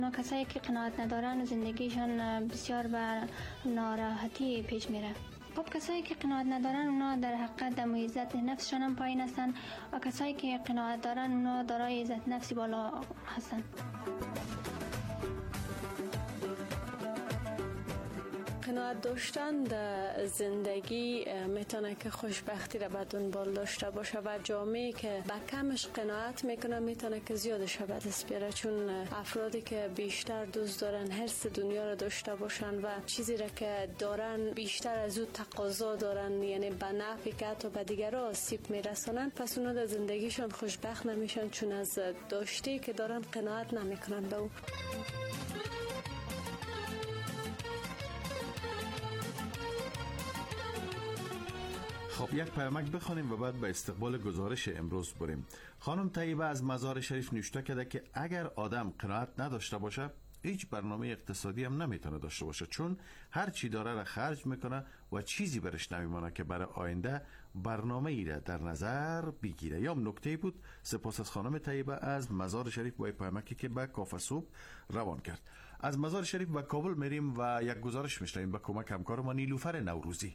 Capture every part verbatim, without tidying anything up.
اونا کسایی که قناعت ندارن زندگیشان بسیار به ناراحتی پیش میره. خب کسایی که قناعت ندارن اونا در حقیقت دم و عزت نفسشان هم پایین هستن و کسایی که قناعت دارن اونا دارای عزت نفسی بالا هستن. قناعت داشتن در زندگی میتونه که خوشبختی را به دنبال داشته باشه و جامعه که با کمش قناعت میکنه میتونه که زیادش به دست بیاره، چون افرادی که بیشتر دوست دارن حرص دنیا را داشته باشن و چیزی را که دارن بیشتر از او تقاضا دارن، یعنی به نفعی که حتی به دیگران آسیب میرسونن، پس اونا در زندگیشون خوشبخت نمیشن، چون از داشتی که دارن قناعت نمیکنن به او. خب یک پیامک بخونیم و بعد به استقبال گزارش امروز بریم. خانم طیبه از مزار شریف نوشته کرده که اگر آدم قناعت نداشته باشه هیچ برنامه اقتصادی هم نمیتونه داشته باشه، چون هر چی داره را خرج میکنه و چیزی برش نمیمونه که برای آینده برنامه ای را در نظر بگیره. یا نکته بود. سپاس از خانم طیبه از مزار شریف با پیامکی که به کافه صبح روان کرد. از مزار شریف به کابل میریم و یک گزارش میشنویم به کمک همکار ما نیلوفر نوروزی.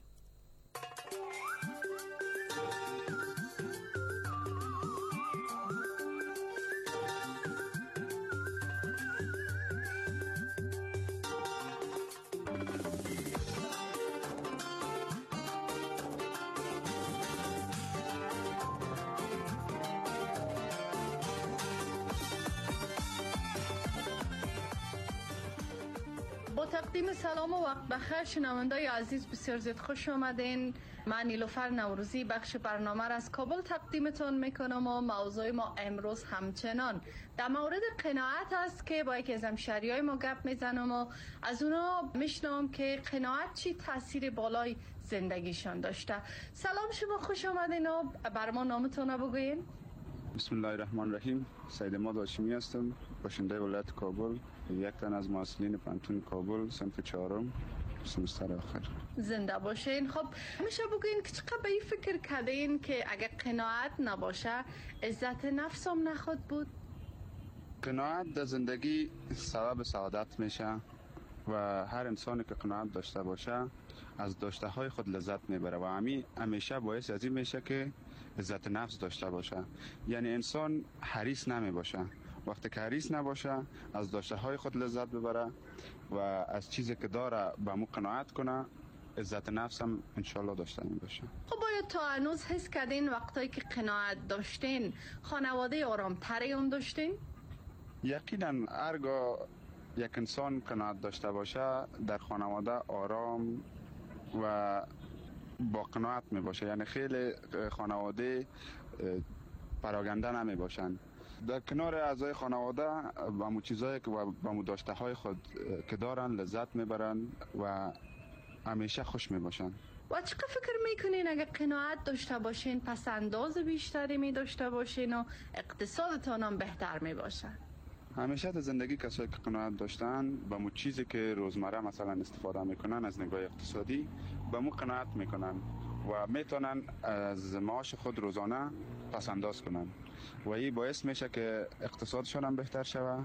با تقدیم سلام و وقت بخیر شنوندای عزیز، بسیار زیاد خوش آمدین. من نیلوفر نوروزی بخش برنامه را از کابل تقدیمتون میکنم و موضوع ما امروز همچنان در مورد قناعت است که با یکی از همشهریای ما گپ میزنم و از اونا میشنوم که قناعت چی تاثیر بالای زندگیشان داشته. سلام شما، خوش آمدین و بر ما نامتون رو بگوین. بسم الله الرحمن الرحیم. سید اماد هاشمی هستم، باشنده ولایت کابل، یک تن از محصلین پانتون کابل، صنف چهارم، سمستر آخر. زنده باشین. خب میشه بگوین که چقدر به این فکر کردین که اگه قناعت نباشه عزت نفس هم نخود بود؟ قناعت در زندگی سبب سعادت میشه و هر انسانی که قناعت داشته باشه از داشته های خود لذت میبره و همی همیشه باعث از این میشه که عزت نفس داشته باشه. یعنی انسان حریص نمی باشه. وقتی که حریص نباشه از داشته های خود لذت ببره و از چیزی که داره به مو قناعت کنه، عزت نفس هم انشالله داشته می باشه. خب باید تا هنوز حس کردین وقتایی که قناعت داشتین خانواده آرام تری هم داشتین؟ یقینا هرگاه یک انسان قناعت داشته باشه در خانواده آرام و با قناعت می باشه. یعنی خیلی خانواده پراگنده نمی باشن. در کنار اعضای خانواده با مو چیزایی که با مو داشته های خود که دارن لذت می برن و همیشه خوش می باشن. و چقدر فکر میکنین اگه قناعت داشته باشین پس انداز بیشتری می داشته باشین و اقتصادتان هم بهتر می باشه؟ همیشه در زندگی کسایی که قناعت داشتن با مو چیزی که روزمره مثلا استفاده میکنن از نگاه اقتصادی با مو قناعت میکنن و میتونن از معاش خود روزانه پس انداز کنن و این باعث میشه که اقتصادشون هم بهتر شود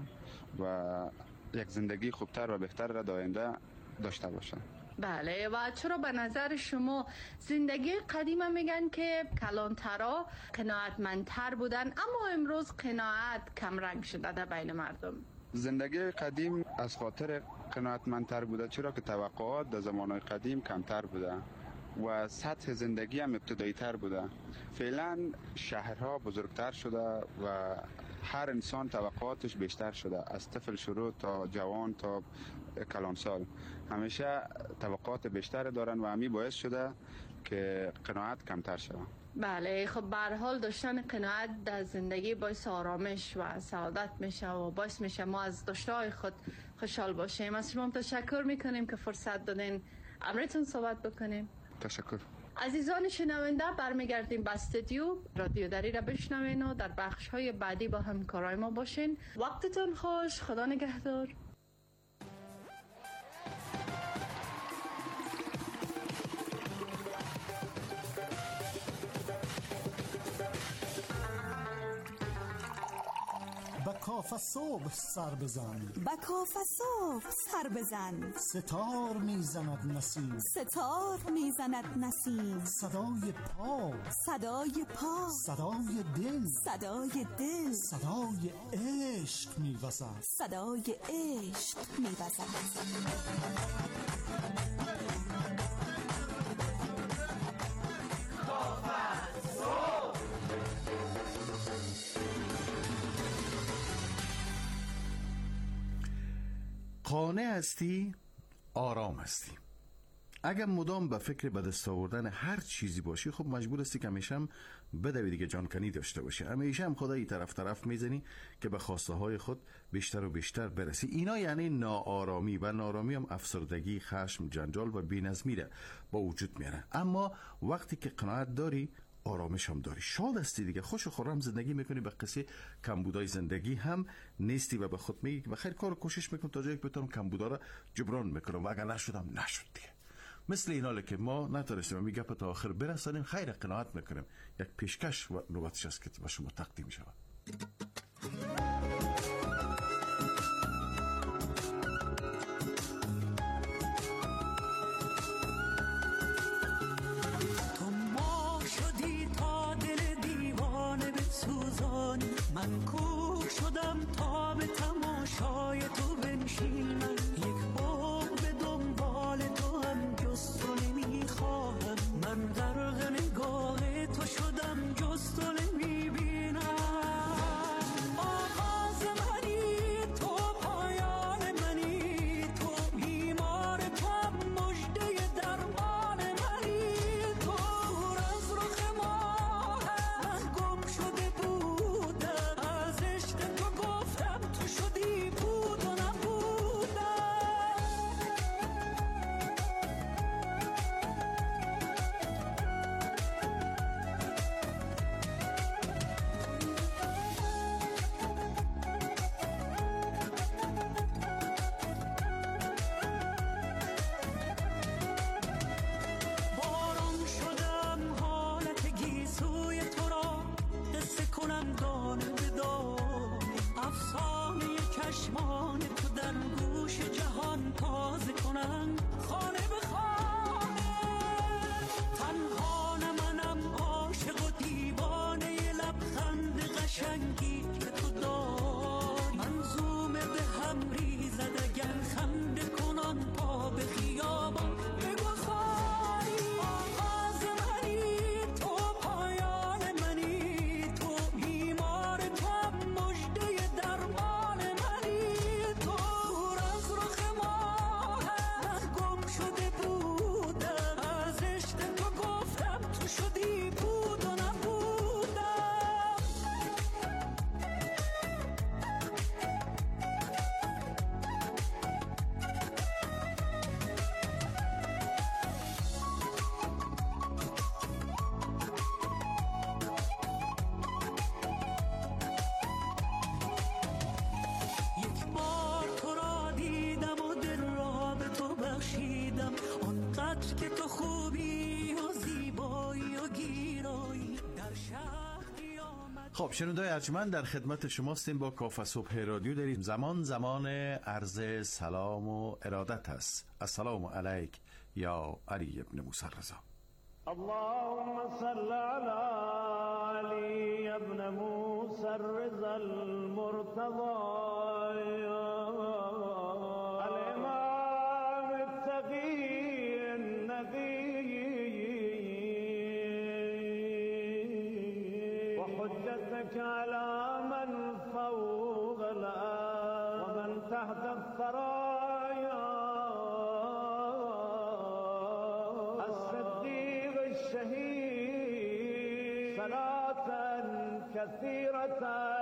و یک زندگی خوبتر و بهتر را در آینده داشته باشن. بله، و چرا به نظر شما زندگی قدیم میگن که کلانترا قناعتمندتر بودن اما امروز قناعت کم رنگ شده در بین مردم؟ زندگی قدیم از خاطر قناعتمندتر بوده، چرا که توقعات در زمانهای قدیم کمتر بوده و سطح زندگی هم ابتدایی تر بوده. فعلا شهرها بزرگتر شده و هر انسان توقعاتش بیشتر شده، از طفل شروع تا جوان تا کلانسال همیشه توقعات بیشتر دارن و همی باعث شده که قناعت کمتر شده. بله، خب به هر حال داشتن قناعت در زندگی باعث آرامش و سعادت میشه و باعث میشه ما از داشته‌های خود خوشحال باشیم. از شما تشکر میکنیم که فرصت دادین امرتون صحبت بکنیم. تشکر. عزیزان شنونده، برمیگردیم به استودیو. رادیو دری را بشنوین و در بخش های بعدی با همکارای ما باشین. وقتتون خوش، خدا نگهدار. به کاف صبح سر بزن، با کاف صبح سر بزن. ستار میزند نسیم، ستار میزند نسیم. صدای پا، صدای پا، صدای دل، صدای دل، صدای عشق میوزد، صدای عشق میوزد. قانع هستی، آرام هستی. اگر مدام به فکر به دست آوردن هر چیزی باشی، خب مجبور هستی که همیشه هم بدوی دیگه جانکنی داشته باشی. همیشه هم خدایی طرف طرف میزنی که به خواسته های خود بیشتر و بیشتر برسی. اینا یعنی ناآرامی، و ناآرامی هم افسردگی، خشم، جنجال و بی‌نظمی را با وجود میاره. اما وقتی که قناعت داری، آرامش هم داری، شاد هستی دیگه، خوش و خرم زندگی میکنی، به قصه کمبودای زندگی هم نیستی و به خود میگی که بخیر کار کوشش میکنم تا جایی که بتونم کمبودا را جبران میکنم و اگر نشدم نشد دیگه. مثل این حاله که ما نتونستیم می گپ تا آخر برسانیم، خیر قناعت میکنیم. یک پیشکش و نوبتش است که به شما تقدیم شود. من کوک شدم تا به تماشای تو بنشینم، یک بار به دنبال تو هم جز تو نمیخواهم. من غرق نگاه تو شدم، جز تو نمیبینم. آغاز منی تو، پایان منی تو، بیمار تو هم مژده درمان منی تو. دور از رخ ماه گم شده بود، از عشق تو گفتم تو شدی بود و نبودم. باران شدم حالت گیسوی تو را، قصه کنم دانه به دانه، افسانه چشمان تو در گوش جهان تازه کنم، خانه به خانه. تنها نه منم عاشق و دیوانه لبخند قشنگی که تو داری. منظومه به هم ریزد اگر خنده کنان پا به خیابان بگذاری. آغاز منی تو، پایان منی تو، بیمار تو هم مژده درمان منی تو. دور از رخ ماه گم شده بودم، از عشق تو گفتم تو شدی بود و نبودم. یک بار تو را دیدم و دل را به تو بخشیدم، آنقدر که تو خوبی و زیبایی و گیرایی در شهری آمد. خب شنوندای ارجمند، در خدمت شما هستیم با کاف صبح رادیو. داریم زمان زمان عرض سلام و ارادت است. السلام علیک یا علی ابن موسی رضا. اللهم صل على علي ابن موسى الرضا المرتضى، الإمام التقي النبي، وحجتك على من فوق الأرض ومن تحت الثرايا، الصديق الشهيد، صلاة كثيرة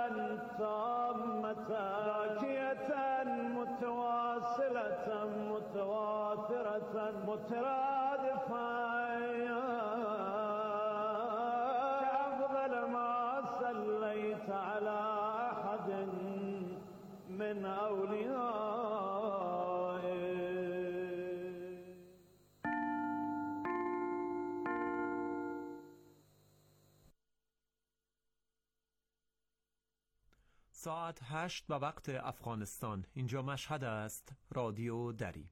تامة زاكية متواصلة متواترة مترادفة، كأفضل ما صليت على أحد من أوليائك. ساعت هشت و وقت افغانستان. اینجا مشهد است. رادیو دری.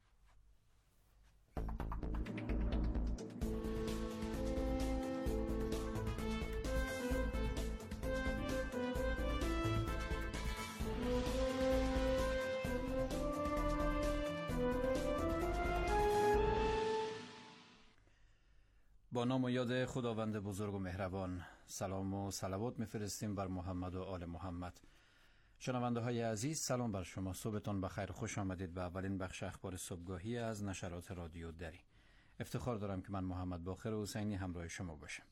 با نام و یاد خداوند بزرگ و مهربان، سلام و صلوات میفرستیم بر محمد و آل محمد. شنونده های عزیز، سلام بر شما. صبحتان بخیر، خوش آمدید به اولین بخش اخبار صبحگاهی از نشرات رادیو دری. افتخار دارم که من محمد باقر حسینی همراه شما باشم.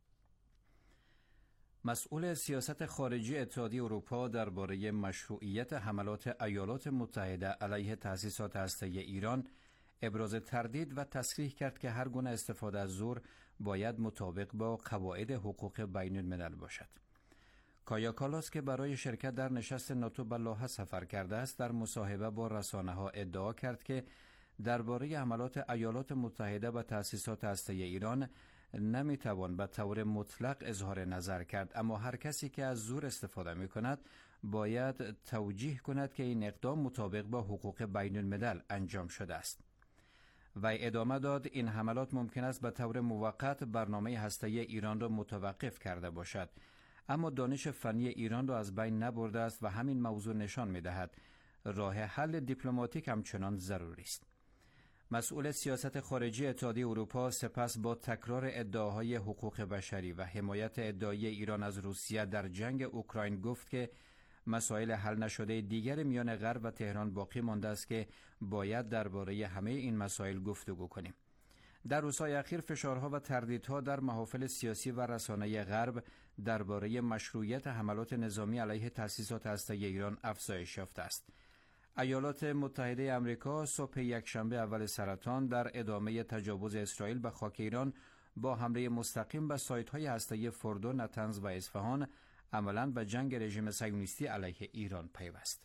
مسئول سیاست خارجی اتحادیه اروپا درباره مشروعیت حملات ایالات متحده علیه تأسیسات هسته‌ای ایران ابراز تردید و تصریح کرد که هر گونه استفاده از زور باید مطابق با قواعد حقوق بین الملل باشد. کایا کالاس که برای شرکت در نشست ناتو به لاهه سفر کرده است، در مصاحبه با رسانه‌ها ادعا کرد که درباره حملات ایالات متحده به تأسیسات هسته‌ای ایران نمیتوان به طور مطلق اظهار نظر کرد، اما هر کسی که از زور استفاده میکند باید توجیه کند که این اقدام مطابق با حقوق بین الملل انجام شده است. و ادامه داد این حملات ممکن است به طور موقت برنامه هسته‌ای ایران را متوقف کرده باشد، اما دانش فنی ایران را از بین نبرده است و همین موضوع نشان می‌دهد راه حل دیپلماتیک همچنان ضروری است. مسئول سیاست خارجی اتحادیه اروپا سپس با تکرار ادعاهای حقوق بشری و حمایت ادعایی ایران از روسیه در جنگ اوکراین گفت که مسائل حل نشده دیگر میان غرب و تهران باقی مانده است که باید درباره همه این مسائل گفتگو کنیم. در روزهای اخیر فشارها و تردیدها در محافل سیاسی و رسانه‌ای غرب درباره مشروعیت حملات نظامی علیه تأسیسات هسته‌ای ایران افزایش یافته است. ایالات متحده آمریکا صبح یکشنبه اول سرطان در ادامه تجاوز اسرائیل به خاک ایران با حمله مستقیم به سایت‌های هسته‌ای فردو، نتنز و اصفهان عملاً به جنگ رژیم صهیونیستی علیه ایران پیوست.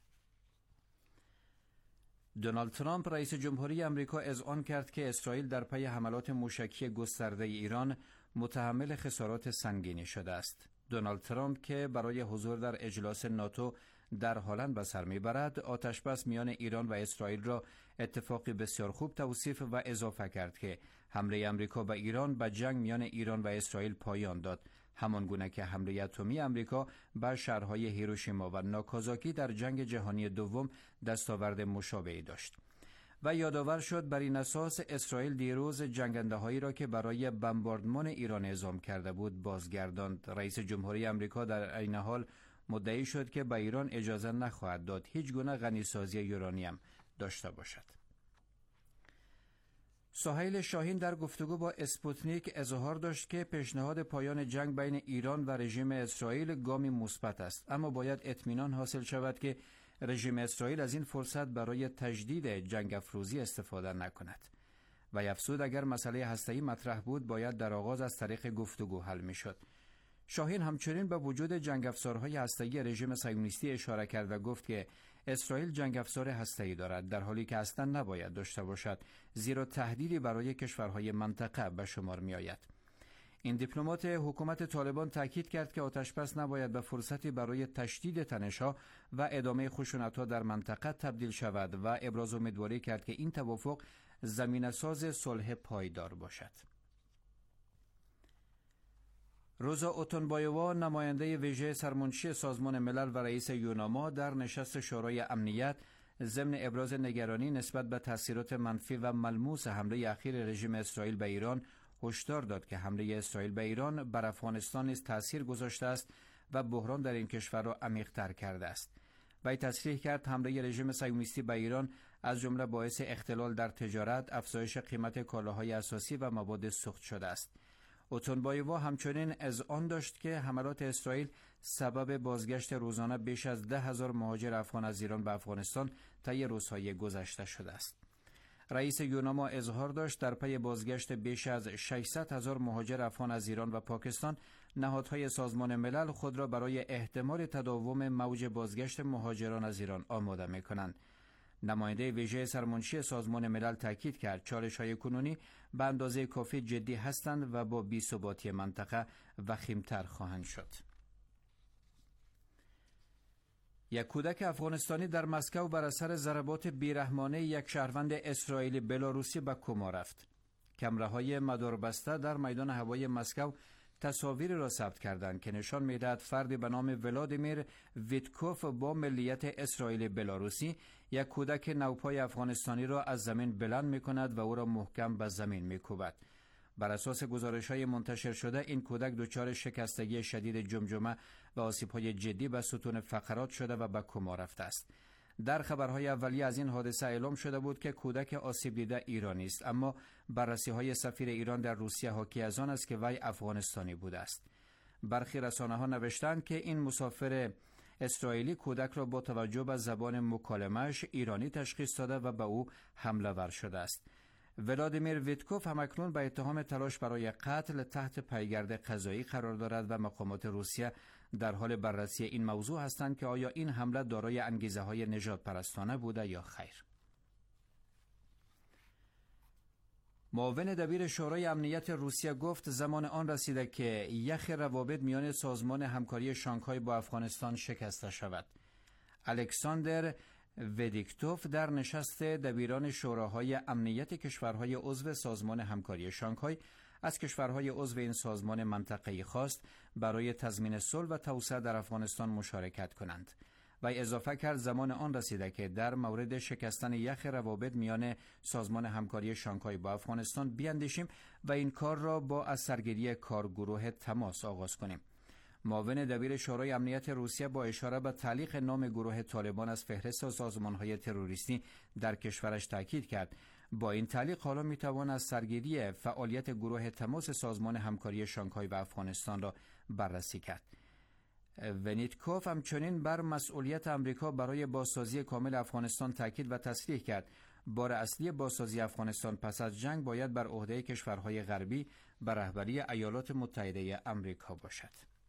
دونالد ترامپ رئیس جمهوری آمریکا اذعان کرد که اسرائیل در پی حملات موشکی گسترده ایران متحمل خسارات سنگینی شده است. دونالد ترامپ که برای حضور در اجلاس ناتو در هلند به سر میبرد، آتشبس میان ایران و اسرائیل را اتفاقی بسیار خوب توصیف و اضافه کرد که حمله آمریکا به ایران به جنگ میان ایران و اسرائیل پایان داد، همان گونه که حمله اتمی آمریکا به شهرهای هیروشیما و ناکازاکی در جنگ جهانی دوم دستاورد مشابهی داشت. و یادآور شد بر این اساس اسرائیل دیروز جنگنده‌هایی را که برای بمباردمان ایران اعزام کرده بود بازگرداند. رئیس جمهوری آمریکا در عین حال مدعی شد که به ایران اجازه نخواهد داد هیچ گونه غنیسازی یورانیم داشته باشد. سهیل شاهین در گفتگو با اسپوتنیک اظهار داشت که پیشنهاد پایان جنگ بین ایران و رژیم اسرائیل گامی مثبت است، اما باید اطمینان حاصل شود که رژیم اسرائیل از این فرصت برای تجدید جنگ افروزی استفاده نکند. و افزود اگر مسئله هسته‌ای مطرح بود باید در آغاز از طریق گفتگو حل می‌شد. شاهین همچنین به وجود جنگ افزارهای هسته‌ای رژیم صهیونیستی اشاره کرد و گفت که اسرائیل جنگ افزار هسته‌ای دارد، در حالی که اصلا نباید داشته باشد، زیرا تهدیدی برای کشورهای منطقه به شمار می آید. این دیپلمات حکومت طالبان تاکید کرد که آتشبس نباید به فرصتی برای تشدید تنش‌ها و ادامه خشونت‌ها در منطقه تبدیل شود و ابراز امیدواری کرد که این توافق زمینه‌ساز صلح پایدار باشد. روزا اوتونبایووا نماینده ویژه سرمنشی سازمان ملل و رئیس یوناما در نشست شورای امنیت ضمن ابراز نگرانی نسبت به تاثیرات منفی و ملموس حمله اخیر رژیم اسرائیل به ایران هشدار داد که حمله اسرائیل به ایران بر افغانستان نیز تاثیر گذاشته است و بحران در این کشور را عمیق‌تر کرده است. وی تصریح کرد حمله رژیم صهیونیستی به ایران از جمله باعث اختلال در تجارت، افزایش قیمت کالاهای اساسی و مواد سوخت شده است. اوتونبایووا همچنین اذعان داشت که حملات اسرائیل سبب بازگشت روزانه بیش از ده هزار مهاجر افغان از ایران به افغانستان طی روزهای گذشته شده است. رئیس یوناما اظهار داشت در پی بازگشت بیش از ششصد هزار مهاجر افغان از ایران و پاکستان، نهادهای سازمان ملل خود را برای احتمال تداوم موج بازگشت مهاجران از ایران آماده می‌کنند. نماینده ویژه سرمنشی سازمان ملل تاکید کرد چالش‌های کنونی به اندازه کافی جدی هستند و با بی‌ثباتی منطقه وخیم‌تر خواهند شد. یک کودک افغانستانی در مسکو بر اثر ضربات بیرحمانه یک شهروند اسرائیلی بلاروسی به کما رفت. کامراهای مداربسته در میدان هوایی مسکو تصاویری را ثبت کردند که نشان می‌دهد فردی به نام ولادیمیر ویتکوف با ملیت اسرائیلی بلاروسی یک کودک نوپای افغانستانی را از زمین بلند می‌کند و او را محکم به زمین می‌کوبد. بر اساس گزارش‌های منتشر شده این کودک دچار شکستگی شدید جمجمه و آسیب‌های جدی به ستون فقرات شده و به کما رفته است. در خبرهای اولیه از این حادثه اعلام شده بود که کودک آسیب دیده ایرانی است، اما بررسی‌های سفیر ایران در روسیه حاکی از آن است که وی افغانستانی بوده است. برخی رسانه‌ها نوشتند که این مسافر اسرائیلی کودک را با توجه به زبان مکالمه‌اش ایرانی تشخیص داده و به او حمله ور شده است. ولادیمیر ویتکوف همکنون به اتهام تلاش برای قتل تحت پیگرد قضایی قرار دارد و مقامات روسیه در حال بررسی این موضوع هستند که آیا این حمله دارای انگیزه‌های نژاد پرستانه بوده یا خیر. معاون دبیر شورای امنیت روسیه گفت زمان آن رسیده که یخ روابط میان سازمان همکاری شانگهای با افغانستان شکسته شود. الکساندر ودیکتوف در نشست دبیران شوراهای امنیت کشورهای عضو سازمان همکاری شانگهای از کشورهای عضو این سازمان منطقه‌ای خواست برای تضمین صلح و توسعه در افغانستان مشارکت کنند. و اضافه کرد زمان آن رسیده که در مورد شکستن یخ روابط میان سازمان همکاری شانگهای با افغانستان بیاندیشیم و این کار را با از سرگیری کارگروه تماس آغاز کنیم. معاون دبیر شورای امنیت روسیه با اشاره به تعلیق نام گروه طالبان از فهرست سازمان‌های تروریستی در کشورش تاکید کرد. با این تعلیق حالا میتوان از سرگیری فعالیت گروه تماس سازمان همکاری شانگهای و افغانستان را بررسی کرد. ونیتکوف همچنین بر مسئولیت امریکا برای بازسازی کامل افغانستان تاکید و تصریح کرد. بار اصلی بازسازی افغانستان پس از جنگ باید بر عهده کشورهای غربی به رهبری ایالات متحده آمریکا باشد.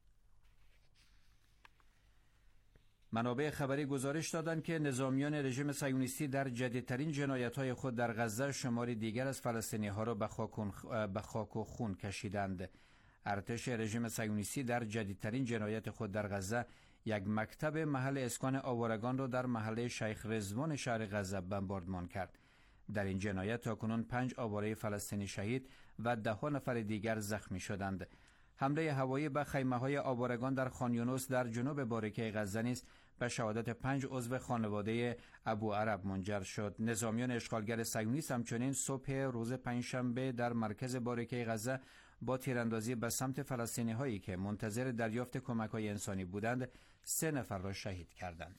منابع خبری گزارش دادند که نظامیان رژیم صهیونیستی در جدیدترین جنایت‌های خود در غزه شماری دیگر از فلسطینی‌ها را به خاک و خون کشیدند. ارتش رژیم صهیونیستی در جدیدترین جنایت خود در غزه یک مکتب محل اسکان آوارگان را در محله شیخ رضوان شهر غزه بمباردمان کرد. در این جنایت تاکنون پنج آواره فلسطینی شهید و ده نفر دیگر زخمی شدند. حمله هوایی به خیمه‌های آوارگان در خان یونس در جنوب باریکه غزه نیز به شهادت پنج عضو خانواده ابو عرب منجر شد. نظامیان اشغالگر صهیونیست همچنین صبح روز پنجشنبه در مرکز باریکه غزه با تیراندازی به سمت فلسطینی هایی که منتظر دریافت کمک‌های انسانی بودند سه نفر را شهید کردند.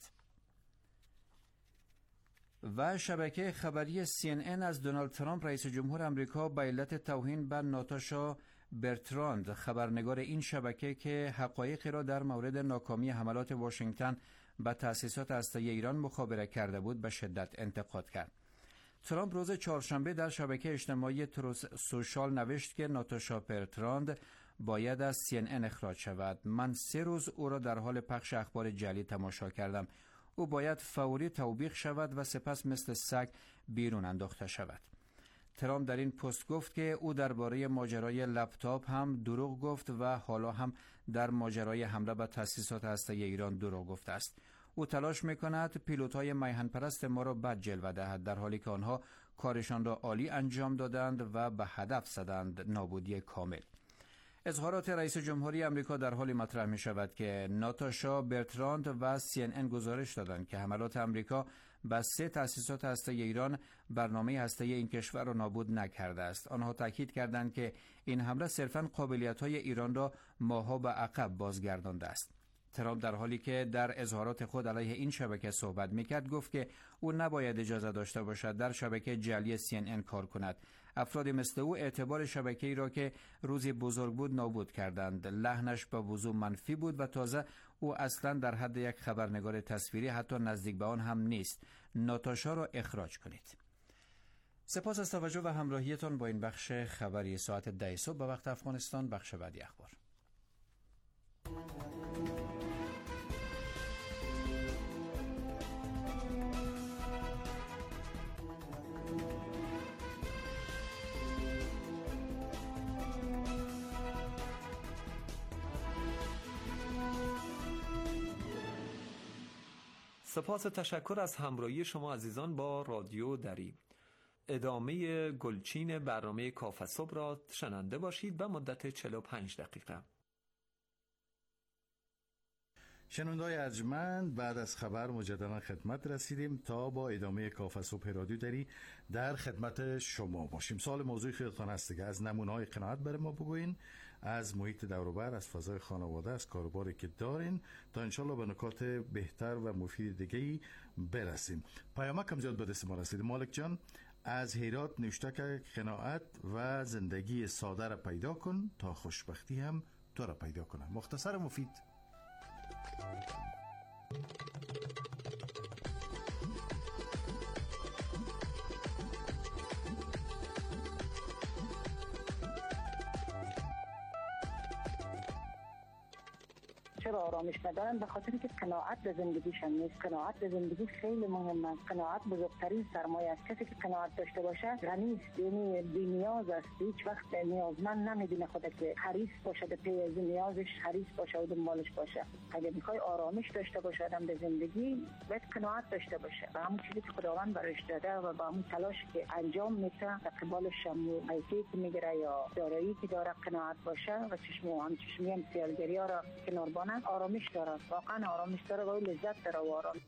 و شبکه خبری سی ان ان از دونالد ترامپ رئیس جمهور آمریکا به علت توهین به ناتاشا برتراند خبرنگار این شبکه که حقایقی را در مورد ناکامی حملات واشنگتن به تأسیسات هسته‌ای ایران مخابره کرده بود به شدت انتقاد کرد. ترامپ روز چهارشنبه در شبکه اجتماعی تروس سوشال نوشت که ناتاشا برتراند باید از سی ان ان اخراج شود. من سه روز او را در حال پخش اخبار جعلی تماشا کردم. او باید فوری توبیخ شود و سپس مثل سگ بیرون انداخته شود. ترامپ در این پست گفت که او درباره ماجرای لپتاپ هم دروغ گفت و حالا هم در ماجرای حمله به تأسیسات هسته‌ای ایران دروغ گفته است. او تلاش می‌کند پیلوت‌های میهن پرست ما را بد جلوه دهد در حالی که آنها کارشان را عالی انجام دادند و به هدف زدند. نابودی کامل. اظهارات رئیس جمهوری آمریکا در حالی مطرح می شود که ناتاشا برتراند و سی ان ان گزارش دادند که حملات آمریکا به سه تأسیسات هسته‌ای ایران برنامه هسته‌ای این کشور را نابود نکرده است. آنها تاکید کردند که این حمله صرفاً قابلیت‌های ایران را ماه‌ها به عقب بازگردانده است. ترامپ در حالی که در اظهارات خود علیه این شبکه صحبت می‌کرد گفت که او نباید اجازه داشته باشد در شبکه جعلی سی ان ان کار کند. افرادی مثل او اعتبار شبکه‌ای را که روزی بزرگ بود نابود کردند. لحنش به وضوح منفی بود و تازه او اصلا در حد یک خبرنگار تصویری حتی نزدیک به آن هم نیست. ناتاشا را اخراج کنید. سپاس از توجه و همراهیتان با این بخش خبری ساعت ده صبح به وقت افغانستان. بخش بعدی اخبار. سپاس و تشکر از همراهی شما عزیزان با رادیو دری. ادامه گلچین برنامه کافه صبح را شنونده باشید و مدت چهل و پنج دقیقه. شنونده‌های ارجمند، بعد از خبر مجددا خدمت رسیدیم تا با ادامه کافه صبح رادیو دری در خدمت شما باشیم. سوال موضوع خیلیتان هست که از نمونه‌های قناعت برای ما بگوین، از محیط دور و بر، از فضای خانواده، از کاروباری که دارین، تا انشالله به نکات بهتر و مفید دیگه‌ای برسیم. پیامک هم زیاد به دست ما رسید. مالک جان از هرات نوشته که قناعت و زندگی ساده را پیدا کن تا خوشبختی هم تو را پیدا کنه. مختصر و مفید. چرا آرامش ندارن؟ به خاطر که قناعت به زندگیشان نیست. قناعت به زندگی خیلی مهم است. قناعت بزرگترین سرمایه است. کسی که قناعت داشته باشه غنی است، یعنی بی‌نیاز است. هیچ وقت نیازمند نمیدونه خودش که حریص باشه به پی از نیازش، حریص باشه و دنبالش باشه. اگه میخوای آرامش داشته باشه آدم به زندگی، باید قناعت داشته باشه و همون چیزی که خداوند برایش داده و با همون تلاشی که انجام میده اقبالش هم حیثیتی که میگیره یا دارایی که داره قناعت باشه و چشم هم چشمی هم سیالگری ها را کنار بانه، آرامش داره. واقعا آرامش داره و لذت داره و آرامش.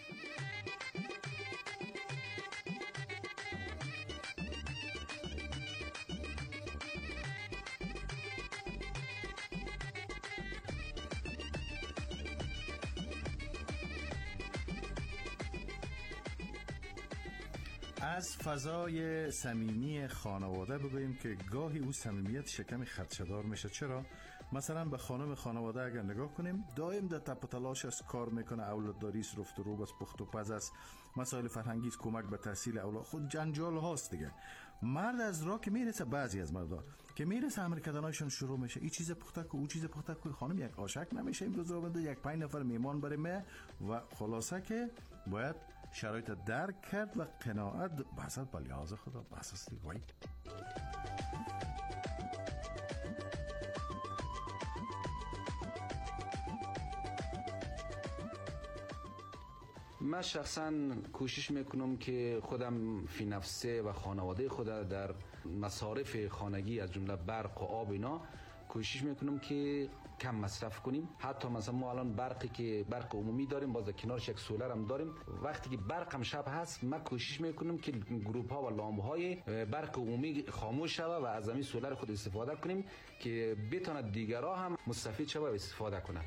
از فضای صمیمی خانواده بگوییم که گاهی او صمیمیت شکم خدشه‌دار میشه. چرا؟ مثلا به خانم خانواده اگر نگاه کنیم، دائم در تپ و تلاش است، کار میکنه، اولادداری است، رفت و روب است، پخت و پز است، مسائل فرهنگی است، کمک به تحصیل اولاد، خود جنجال هاست دیگه. مرد از راه که میرسه، بعضی از مردا که میرسه امر کردنایشون شروع میشه، این چیز پخته کو، اون چیز پخته کو. خانم یک آشک نمیشه امروز رو بنده، یک پنج نفر میهمان بریم و خلاصه که باید شرایط درک کرد و قناعت بحث به لحاظ خدا بحث وای. من شخصا کوشش میکنم که خودم فی نفسه و خانواده خودم در مصارف خانگی از جمله برق و آب اینا کوشش میکنم که کم مصرف کنیم. حتی مثلا ما الان برقی که برق عمومی داریم، باز کنارش یک سولر هم داریم. وقتی که برق هم شب هست، من کوشش میکنم که گروپ ها و لامپ های برق عمومی خاموش شود و از همین سولر خود استفاده کنیم که بتواند دیگرها هم مستفید شود و استفاده کنند.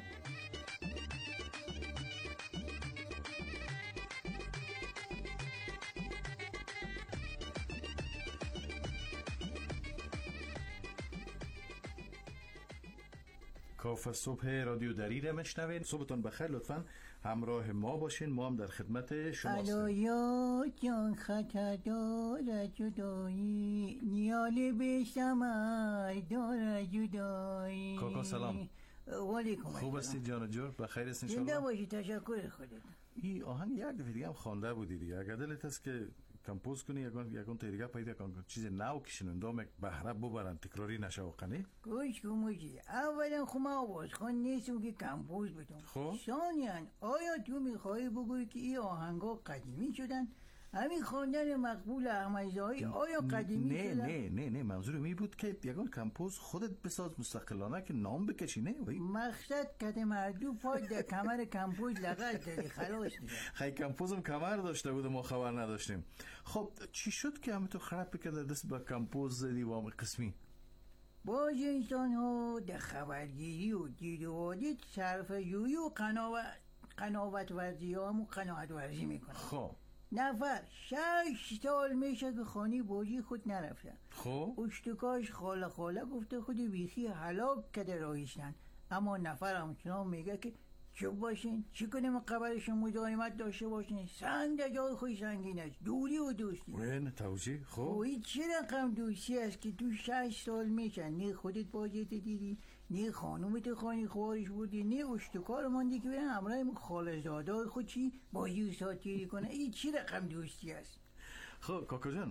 کافه صبح رادیو دری را میشنوین. صبحتون بخیر. لطفاً همراه ما باشین، ما هم در خدمت شما هستیم. علویا جان خطر داره جدایی، نیالی بشم ای داره جدایی. کاکا سلام. وعلیکم. خوب هستی جان جور؟ بخیر هستین ان شاءالله؟ زنده باشی. تشکر خودت. این آهنگ یک دفعه دیگه هم خوانده بودی دیگه. اگر دلت هست که کمپوز کنی یکون یکون تیریگا پیدا کن، چیز نو که شنوندام بهره ببرن، تکراری نشه و قنی. گوش کن موجی، اولا خب ما آواز خون نیستم که کمپوز بدم. خب ثانیاً آیا تو میخوای بگوی که این آهنگا قدیمی شدن؟ همین خواندن مقبول احمدزایی آیا قدیمی نه شدن؟ نه نه نه منظور می بود که یکون کمپوز خودت بساز مستقلانه که نام بکشی. نه وای مقصد کده مردو پای در کمر کمپوز لغت داری خلاص دیگه. خیلی کمپوزم کمر داشته بود ما خبر نداشتیم. خب چی شد که همه تو خراب بکرده دست با کمپوز زدی و همه قسمی؟ باز انسان ها در خبرگیری و دید و وادید صرف جویی و قناوت قناوت ورزی ها همون قناعت ورزی میکنه. خب نفر شش سال میشه که خانی بوجی خود نرفتن. خب اشتکاش خاله خاله گفته خودی بیخی هلاک کده راهیشتن، اما نفر همچنان میگه که چوب باشین، چی کنیم قبرشون مداومت داشته باشین، سنگ در جای خوی سنگین است، دوری و دوستی. وین توجیه. خب اوی چه رقم دوستی است که تو شش سال میشن نه خودت باجت دیدی، نه خانومت خانی خوارش بودی، نه اشتکار ماندی که برن همراه خالزاده خود چی بازی و ساتیری کنه. این چه رقم دوستی است؟ خب کاکا جان،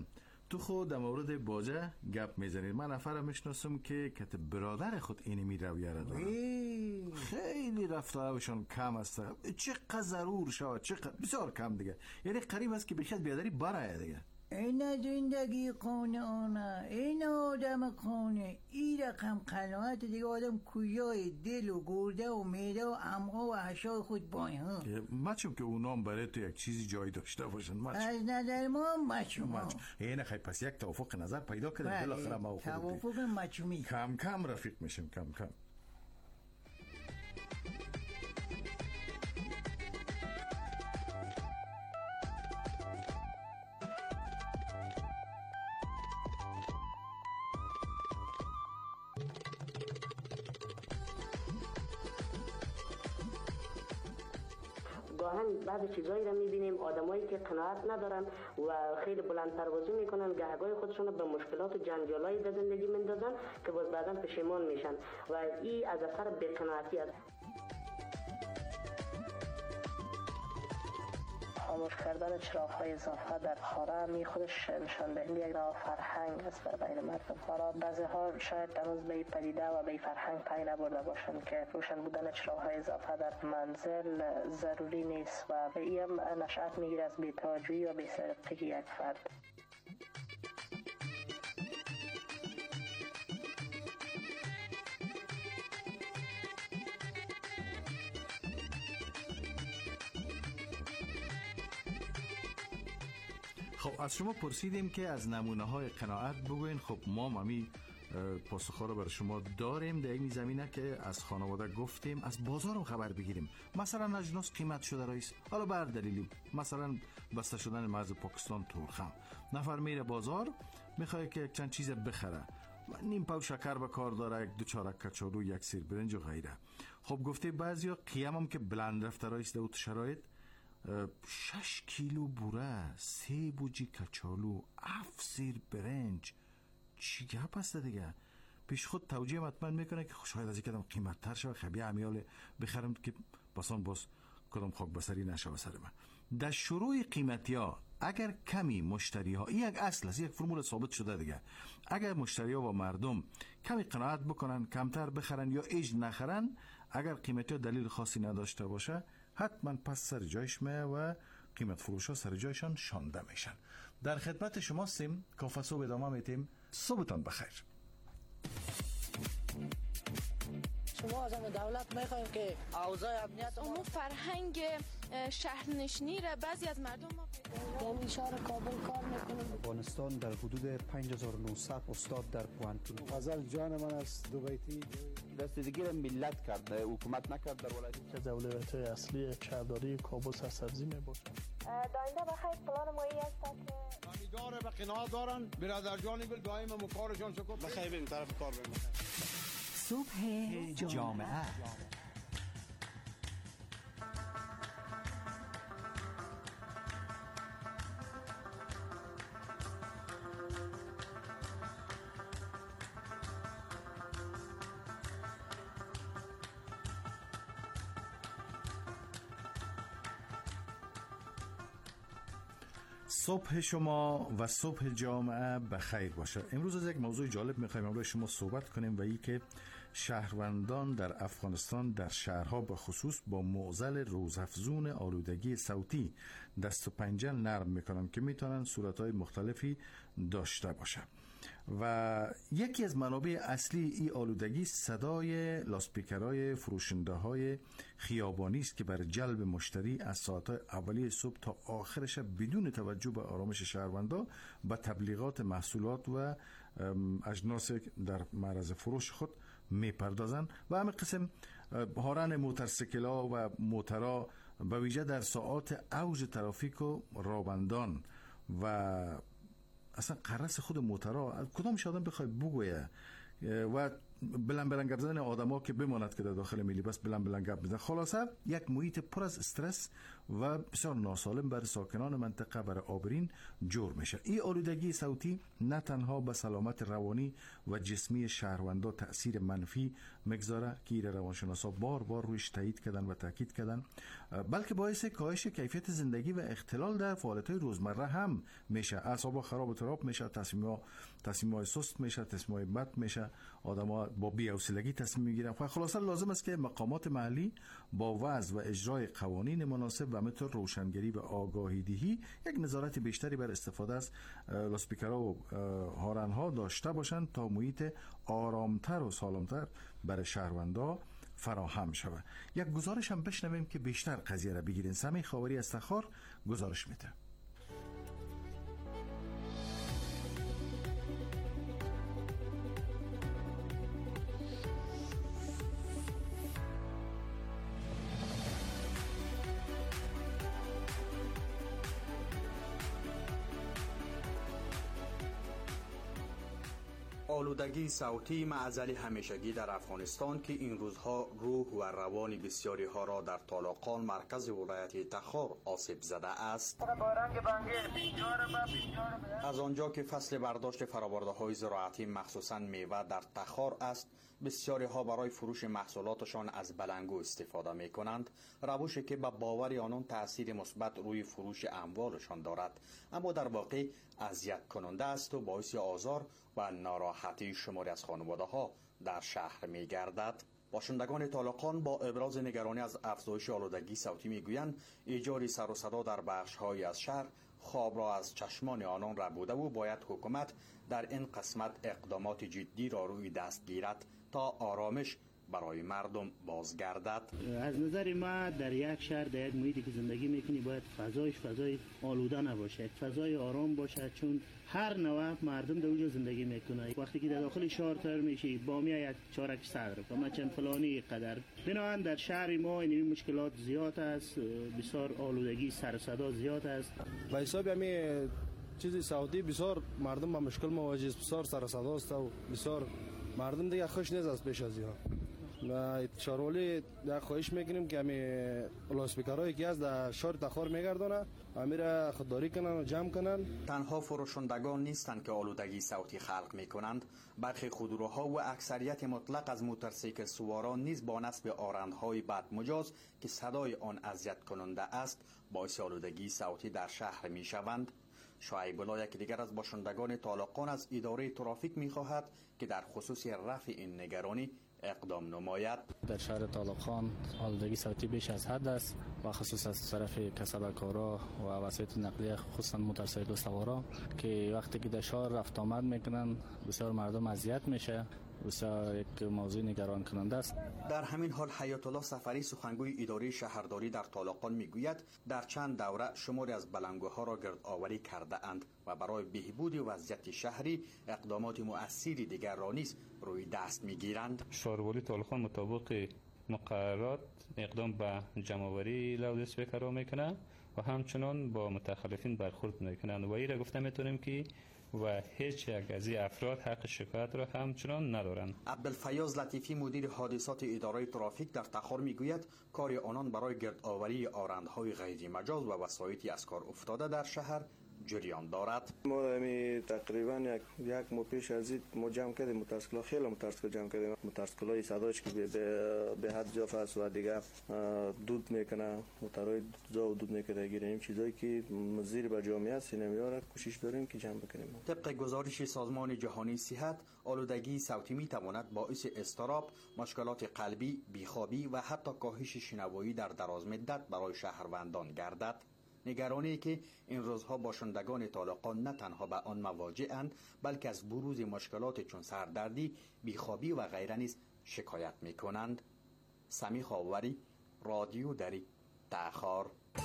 تو خود در مورد باجه گپ میزنید. من نفرم میشناسم که کت برادر خود اینی می رویه را دارن، خیلی رفتارشون کم است، چقدر ضرور شود، چقدر بسیار کم دیگه، یعنی قریب است که بخیاد بیادری برای دیگه. این زندگی قانونه، این آدم قانه، این رقم قناعت دیگه آدم کجای دل و گرده و میده و عمقا و حشای خود باید ها. مچم که اونام برای تو یک چیزی جای داشته باشن مچم. از نظر ما مچم ها. اینه خیلی پس یک توافق نظر پیدا کرده بالاخره ما خود توافق مچمی کم کم رفیق میشیم کم کم. گاهن بعضی چیزایی را میبینیم آدمایی که قناعت ندارن و خیلی بلند پروازی میکنن، گهگاه خودشون به مشکلات و جنجالایی در زندگی میندازن که باز بعدا پشیمان میشن و این از اثر بی‌قناعتی است. خاموش کردن چراغ‌های اضافه در خانه می خودش نشان دهنده یک نوع فرهنگ است در بین مردم. حالا بعضی‌ها شاید هنوز به این پدیده و به این فرهنگ پی نبرده باشند که روشن بودن چراغ‌های اضافه در منزل ضروری نیست و به این هم نشأت میگیره از بی‌توجهی و بی‌سابقگی یک فرد. خب از شما پرسیدیم که از نمونه های قناعت بگوین. خب ما ممی پاسخ رو برای شما داریم در این زمینه که از خانواده گفتیم، از بازارم خبر بگیریم. مثلا اجناس قیمت شده رئیس، حالا بر دلیلی مثلا بسته شدن مرز پاکستان تورخم، نفر میره بازار میخواد که یک چند چیز بخره، نیم پاو شکر به کار داره، یک دو چارک کچالو، یک سیر برنج و غیره. خب گفته بعضیا قیام هم که بلند رفته رئیس در شرایط شش کیلو بوره، سه بوجی کچالو، اف سیر برنج، چی گپ است دیگه؟ پیش خود توجیه مطمئن میکنه که شاید از یک کدام قیمت تر شود، خبیه امیال بخرم که باسان باز کدام خاک بسری نشه سر من. در شروع قیمتی ها اگر کمی مشتری ها، این یک اصل است، یک فرمول ثابت شده دیگه، اگر مشتری ها و مردم کمی قناعت بکنن، کمتر بخرن یا ایج نخرن، اگر قیمتی ها دلیل خاصی نداشته باشه، حتما پس سر جایش میه و قیمت فروش ها سر جایشان شانده میشن. در خدمت شما سیم کافه صبح ادامه میتیم. صبحتان بخیر. شما از دولت میخوایم که اوضاع امنیت اون فرهنگ شهرنشینی را بعضی از مردم ما در اشاره کابل کار میکنیم. افغانستان در حدود پنج هزار و نهصد استاد در پوانتون. فضل جان من از دوبیتی رسیدگی را ملت کرد، حکومت نکرد. در ولایت که اولویت‌های اصلی شهرداری کابل سرسبزی میباشد. داینده بخیر پلان مایی است که امیدواره به قناعت دارن برادر جانی بل دائما مکارشان شکر بخیر بریم طرف کار بریم. صبح جامعه صبح شما و صبح جامعه بخیر باشه. امروز از یک موضوع جالب میخوایم با شما صحبت کنیم و این که شهروندان در افغانستان در شهرها به خصوص با معضل روزافزون آلودگی صوتی دست و پنجه نرم میکنن که میتونن صورتهای مختلفی داشته باشه و یکی از منابع اصلی این آلودگی صدای لاسپیکرهای فروشنده های خیابانی است که برای جلب مشتری از ساعتهای اولیه صبح تا آخر شب بدون توجه به آرامش شهروندا به تبلیغات محصولات و اجناس در معرض فروش خود میپردازن و همین قسم هارن موتورسیکل‌ها و موترها به ویژه در ساعات اوج ترافیک و رابندان و اصلا قرص خود موترها کدامش آدم بخوای بگویه و بلند بلند گپ زدن آدما که بماند که در داخل ملی بس بلند بلند گپ میزنن. خلاصه یک محیط پر از استرس و بسیار ناسالم برای ساکنان منطقه برای آبرین جور میشه. این آلودگی صوتی نه تنها به سلامت روانی و جسمی شهروندا تأثیر منفی میگذاره که روانشناسا بار بار رویش تایید کردن و تاکید کردن بلکه باعث کاهش کیفیت زندگی و اختلال در فعالیت‌های روزمره هم میشه. اعصاب خراب و اضطراب میشه، تصمیم‌ها تصمیم‌های سست میشه، تصمیم‌های بد میشه، آدم‌ها با بی‌حوصلگی تصمیم میگیرن. خلاصا لازم است که مقامات محلی با وضع و اجرای قوانین مناسب و همینطور روشنگری و آگاهی دهی یک نظارت بیشتری بر استفاده از لاسپیکرها و هارن‌ها داشته باشند تا محیط آرامتر و سالمتر برای شهروندا فراهم شود. یک گزارش هم بشنویم که بیشتر قضیه را بگیرین. سمی خاوری از تخار گزارش میده. آلودگی صوتی معضل همیشگی در افغانستان که این روزها روح و روان بسیاری ها را در طالقان مرکز ولایت تخار آسیب زده است. از آنجا که فصل برداشت فرآورده های زراعتی مخصوصاً میوه در تخار است، بسیاری ها برای فروش محصولاتشان از بلنگو استفاده می کنند، روشی که به باور آنان تأثیر مثبت روی فروش اموالشان دارد، اما در واقع اذیت کننده است و باعث آزار و ناراحتی شماری از خانواده ها در شهر می گردد. باشندگان طالقان با ابراز نگرانی از افزایش آلودگی صوتی می گویند ایجاد سر و صدا در بخش های از شهر خواب را از چشمان آنان ربوده و باید حکومت در این قسمت اقدامات جدی را روی دست گیرد تا آرامش برای مردم بازگردد. از نظر ما در یک شهر در یک محیطی که زندگی میکنی باید فضایش فضای آلوده نباشه، فضای آرام باشه، چون هر نوع مردم در اونجا زندگی میکنه. وقتی که در داخل شهر تر میشی با میای یک چارک صدر و چند فلانی قدر بنابراین در شهر ما این مشکلات زیاد است، بسیار آلودگی سر و صدا زیاد است. به حساب همین چیزی صوتی بسیار مردم با مشکل مواجه است، بسیار سر و صدا است و بسیار مردم دیگه خوش نیست از پیش از اینا. و شارولی در خواهش میکنیم که همین لاسپیکرهایی که از در شهر تخار میگردانه امیر خودداری کنن و جمع کنن. تنها فروشندگان نیستند که آلودگی صوتی خلق میکنند، برخی خودروها و اکثریت مطلق از موتورسیکل سواران نیز با نصب آرندهای بدمجاز که صدای آن اذیت کننده است باعث آلودگی صوتی در شهر میشوند. شعیب الله یک دیگر از باشندگان طالقان از اداره ترافیک میخواهد که در خصوص رفع این نگرانی اقدام نماید. در شهر طالقان آلودگی صوتی بیش از حد است و خصوص از طرف کسبکارا و وسایط نقلیه خصوصا موتورسیکل سوارا که وقتی که در شهر رفت آمد میکنن بسیار مردم اذیت میشه، بسیار یک موضوع نگران کننده است. در همین حال حیات الله سفری سخنگوی اداره شهرداری در طالقان میگوید در چند دوره شماری از بلنگوها را گرد آوری کرده اند و برای بهبود وضعیت شهری اقدامات مؤثری دیگر را نیز روی دست میگیرند. شهروالی طالقان مطابق مقررات اقدام به جمع‌آوری لاود اسپیکرها میکنه و همچنان با متخلفین برخورد میکنند و این را گفته میتونیم که و هیچ یک از این افراد حق شکایت را همچنان ندارند. عبدالفیاض لطیفی مدیر حادثات اداره ترافیک در تخار میگوید کار آنان برای گردآوری آرندهای غیر مجاز و وسایطی از کار افتاده در شهر جریان دارد. ما می تقریبا یک یک ماه پیش از این ما جمع کردیم موتورسیکل، خیلی موتورسیکل جمع کردیم. موتورسیکلای صداش که به به حد زیاد است و دیگه دود میکنه، موتورای دود دود میکنه، گیریم چیزایی که مضر به جامعه است نمیاره، کوشش داریم که جمع بکنیم. طبق گزارش سازمان جهانی صحت آلودگی صوتی می تواند باعث اضطراب، مشکلات قلبی، بیخوابی و حتی کاهش شنوایی در دراز مدت برای شهروندان گردد. نگرانی که این روزها باشندگان طالقان نه تنها به آن مواجه‌اند بلکه از بروز مشکلات چون سردردی، بیخوابی و غیره نیز شکایت می‌کنند. سمی خاوری، رادیو دری، تخار.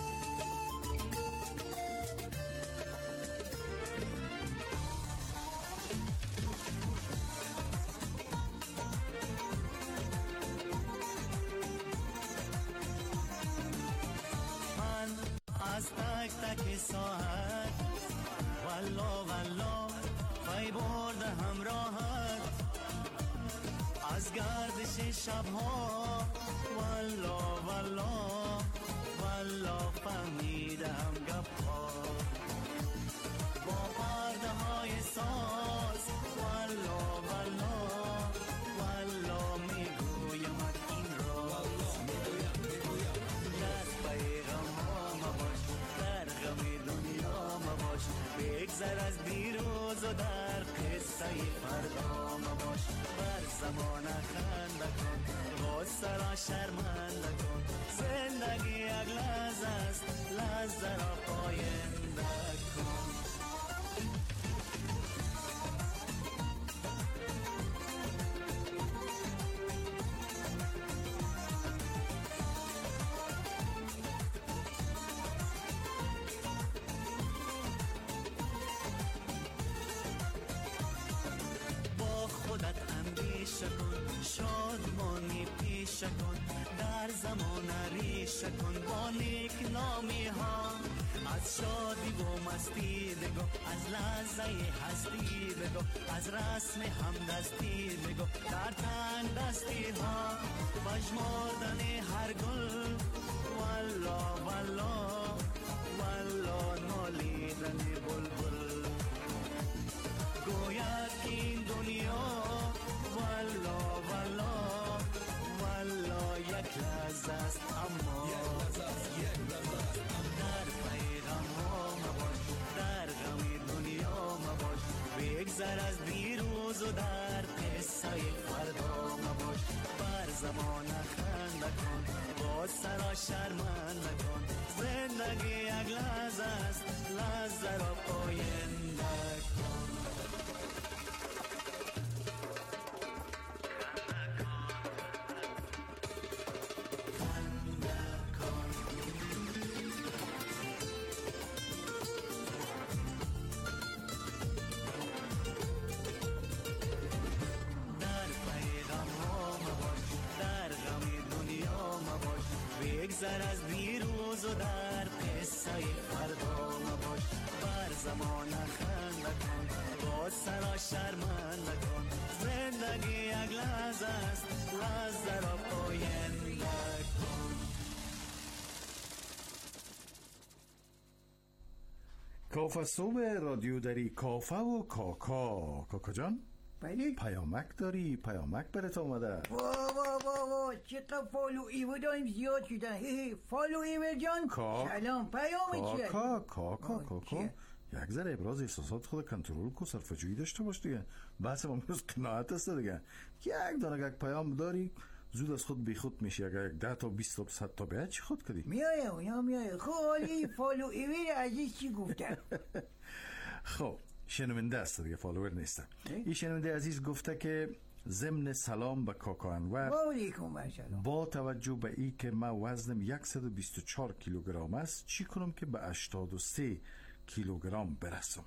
از تک تک ساعت والله والله پای برده همراهت از گردش شبها والله والله والله فهمیدم گپها با پرده های ساز والله والله والله میگویم این راز دست به بگذر از دیروز و در قصه فردا مباش. بر زمان خنده کن، غصه را شرمنده کن. زندگی یک لحظه است، لحظه را پاینده کن. خودت اندیشه کن، شادمانی پیشه کن. در زمان ریشه کن با نیک نامی ها. از شادی و مستی بگو، از لحظه هستی بگو. از رسم همدستی بگو در تنگ دستی ها. بشمردن هر گل والا والا والا نالیدن بلبل. گوید این دنیا والا والا والا یک لحظه است، اما در پیغام ها مباش، در غم دنیا مباش. بگذر از دیروز و در قصه فردا مباش. بر زمان خنده کن، غصه را شرمنده کن. زندگی یک لحظه است، لحظه را پاینده کن. بگذر از دیروز و در قصه فردا مباش. بر زمان خنده کن، غصه را شرمنده کن. زندگی یک لحظه است، لحظه را پاینده کن. کافه صبح رادیو داری کافه و کاکا. کاکا جان بله پیامک داری؟ پیامک برات آمده. وا وا وا وا چقدر فالو ایو داریم زیاد شدن. فالو ایو جان کا... سلام. پیام چیه؟ کاکا کاکا کاکا یک ذره ابراز احساسات خود کنترل کو، صرفه‌جویی داشته باش دیگه. بحث ما امروز قناعت است دیگه. یک دانه یک پیام داری زود از خود بی خود میشی. اگر یک ده تا بیست تا صد تا بیاد چی خود کردی؟ میایم یا میایم. خالی فالو ایو عزیز چی گفته؟ خب شنونده است دیگه، فالوور نیستم. این شنونده عزیز گفته که ضمن سلام به کاکا انور، با توجه به ای که من وزنم صد و بیست و چهار کیلوگرم است، چی کنم که به هشتاد و سه کیلوگرم برسم؟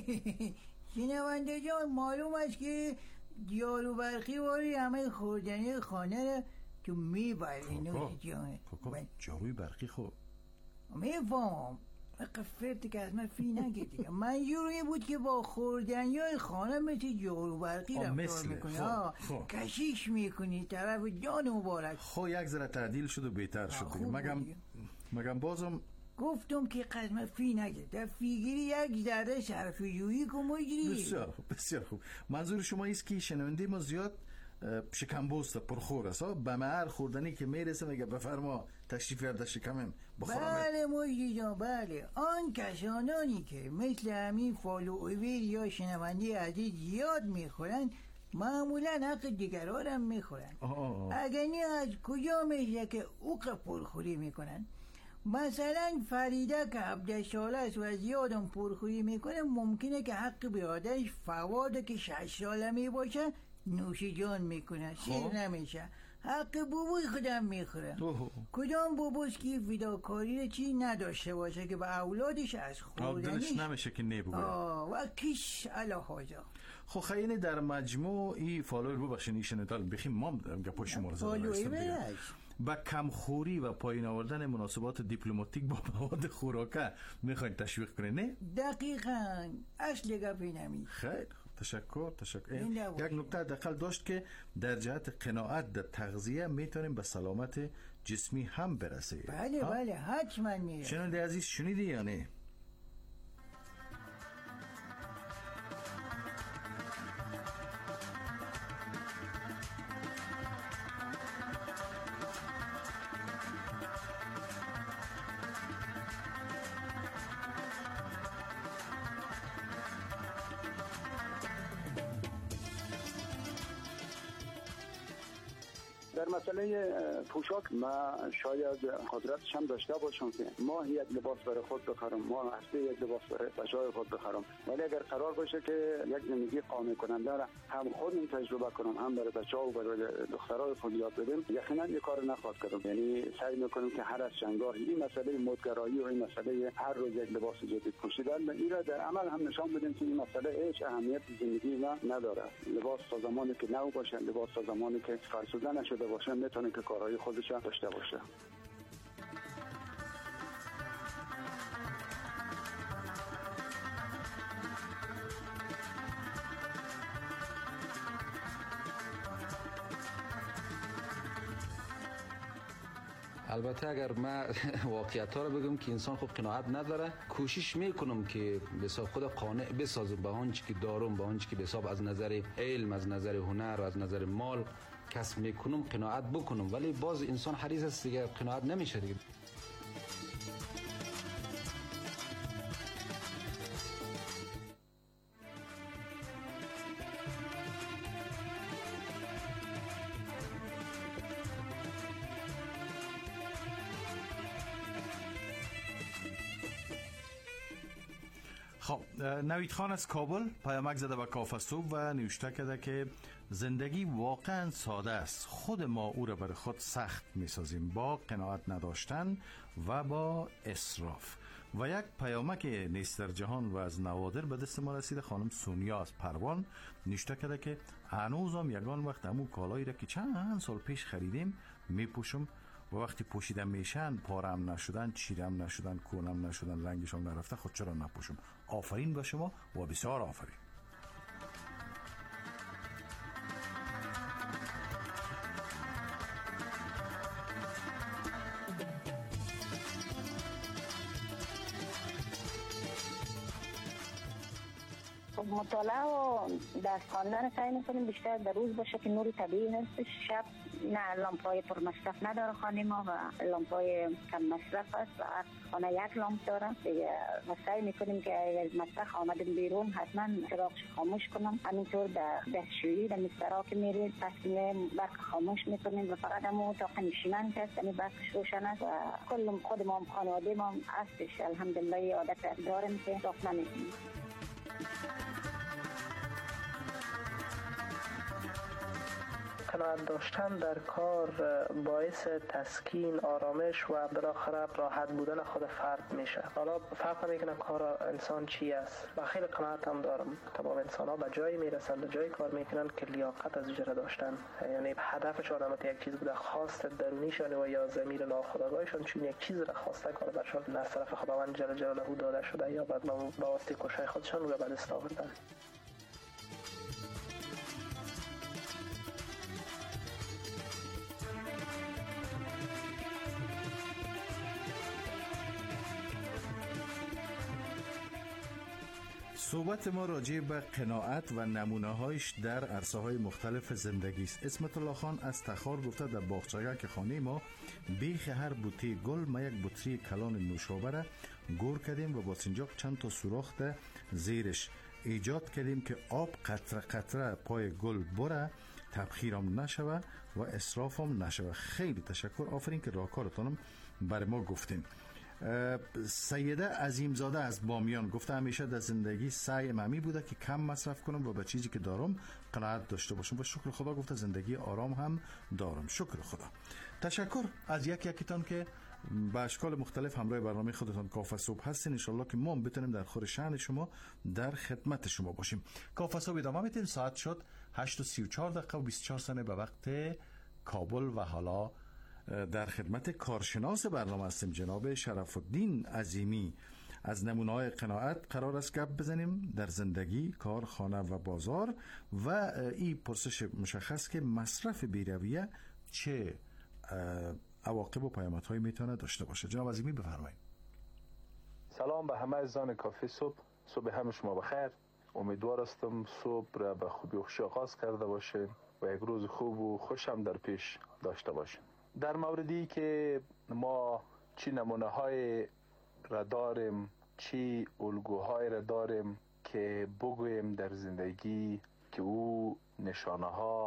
شنونده جان معلوم است که جارو برقی واری همه خوردنی خانه را تو میبری. کاکا کاکا جاروی برقی خوب میفهم. قفرتی که از من فی نگیدی. من جوری بود که با خوردنی های خانه مثل جارو برقی رفتار میکنی. کشیش میکنی طرف جان مبارک. خب یک ذره تعدیل شد و بهتر شد دیگه. مگم مگم بازم گفتم که قدم فی نگید. در فیگیری یک ذره صرفه جویی کن مجری. بسیار خوب بسیار خوب. منظور شما ایست که شنونده ما زیاد شکمبوست پرخور است. به مهر خوردنی که میرسه میگه بفرما تشریف بیار در شکمم بخورم. بله مجری جان بله. آن کسانانی که مثل همین فالوور یا شنونده عزیز زیاد میخورن معمولا حق دیگران هم میخورن. اگر نه از کجا میشه که اوق پرخوری میکنن؟ مثلا فریده که هفده ساله است و زیادم پرخوری میکنه ممکنه که حق برادرش فواده که شش ساله میباشه نوش جان میکنه، سیر نمیشه. حق بابوی خودم میخوره. کدام بابوست که فداکاری چی نداشته باشه که به اولادش از خوردنش دلش نمیشه که نبگوه و کش علا حاجا. خب خیلی در مجموع ای فالوور ببخشین ایشن اتال بخیم ما گپا شما رو زدن با کمخوری و پایین آوردن مناسبات دیپلماتیک با مواد خوراکه میخواین تشویق کنه نه؟ دقیقاً اصل گپی نمی. خیلی تشکر تشکر. یک نکته دقل داشت که در جهت قناعت در تغذیه میتونیم به سلامت جسمی هم برسه. بله ها؟ بله حتما میره. شنونده عزیز شنیدی یا نه؟ در مسئله پوشاک ما شاید قدرتش هم داشته باشم که ما یک لباس برای خود بخرم، ما هفته یک لباس برای بچه‌های خود بخرم، ولی اگر قرار باشه که یک زندگی قانع کننده را هم خودم تجربه کنم هم برای بچه‌ها و برای دخترای خود یاد بدم، یقینا این کار نخواهد کردم. یعنی سعی میکنم که هر از چنگاه این مسئله مدگرایی و این مسئله هر روز یک لباس جدید پوشیدن این را در عمل هم نشان بدیم که این مسئله هیچ اهمیت زندگی ما نداره. لباس تا زمانی که نو باشه، لباس تا زمانی که فرسوده نشده باشه، میتونه که کارهای خودش را داشته باشه. البته اگر ما واقعیت ها رو بگم که انسان خب قناعت نداره، کوشش میکنم که به حساب خود قانع بسازم به آنچه که دارم، به آنچه که به حساب از نظر علم، از نظر هنر و از نظر مال کسب میکنم قناعت بکنم، ولی باز انسان حریص است دیگه، قناعت نمیشه دیگه. خب نوید خان از کابل پیامک زده به کافه صبح و نوشته کرده که زندگی واقعا ساده است، خود ما او را برای خود سخت می سازیم با قناعت نداشتن و با اسراف. و یک پیامک نیست در جهان و از نوادر به دست ما رسیده. خانم سونیا از پروان نوشته کرده که هنوزم یگان وقت همون کالایی را که چند سال پیش خریدیم می پوشم و وقتی پوشیدم میشن پارم نشدن، چیرم نشدن، کونم نشدن، رنگشون نرفته، خود چرا نپوشم. آفرین به شما و بسیار آفرین. مطالعه و درس خواندن سعی می‌کنیم بیشتر در روز باشه که نور طبیعی هستش. شب نه لامپای پر مصرف نداره خانه ما و لامپای کم مصرف است و خانه یک لامپ داره دیگه. و سعی می‌کنیم که اگر مصرف آمدیم بیرون حتما چراغش خاموش کنم. همینطور در دستشویی در مسترا که میرید پس برق خاموش می‌کنیم و فقط همون اتاق نشیمن هست یعنی برقش روشن است و کل خود ما خانواده ما هستش الحمدلله عادت داریم که اتاق نمی‌کنیم. قناعت داشتن در کار باعث تسکین، آرامش و بالاخره راحت بودن خود فرد میشه. حالا فرق نمیکنه کار انسان چی است. و خیلی قناعت هم دارم تمام انسان ها به جایی میرسن، به جایی کار میکنن که لیاقت از اجرا داشتن، یعنی هدفشون هم یک چیز بوده، خواست درونیشان و یا ضمیر ناخودآگاهشان چون یک چیز را خواسته کار برشان از طرف خداوند جل جلاله داده شده یا بعد با واسطه کوشش خودشان رو به دست آوردن. صحبت ما راجع به قناعت و نمونه‌هایش در عرصه‌های مختلف زندگی است. اسمت الله خان از تخار گفته در باغچه‌ای که خانه ما بیخ هر بوته گل ما یک بطری کلان نوشابه را گور کردیم و با سنجاق چند تا سوراخ در زیرش ایجاد کردیم که آب قطره قطره پای گل بره، تبخیرم نشوه و اسرافم نشوه. خیلی تشکر، آفرین که راهکارتونم برای ما گفتین. سیده عظیمزاده از بامیان گفته همیشه در زندگی سعی ممی بوده که کم مصرف کنم و به چیزی که دارم قناعت داشته باشم و شکر خدا گفته زندگی آرام هم دارم. شکر خدا. تشکر از یک یکیتان که به اشکال مختلف همراه برنامه خودتان کافه صبح هستین. انشالله که ما هم بتونیم در خور شأن شما در خدمت شما باشیم. کافه صبح ادامه میدیم. ساعت شد هشت و سی و چهار دقیقه و بیست و چهار ثانیه به وقت کابل و حالا در خدمت کارشناس برنامه هستیم جناب شرف الدین عظیمی. از نمونه‌های قناعت قرار است گپ بزنیم در زندگی، کار، خانه و بازار و این پرسش مشخص که مصرف بی‌رویه چه عواقب و پیامدهایی میتونه داشته باشه. جناب عظیمی بفرمایید. سلام به همه عزیزان کافه صبح. صبح همه شما بخیر. امیدوار هستم صبح را به خوبی و خوشی آغاز کرده باشه و یک روز خوب و خوشم در پیش داشته باشه. در موردی که ما چی نمونه های را داریم، چی الگوهای را داریم که بگویم در زندگی که او نشانه ها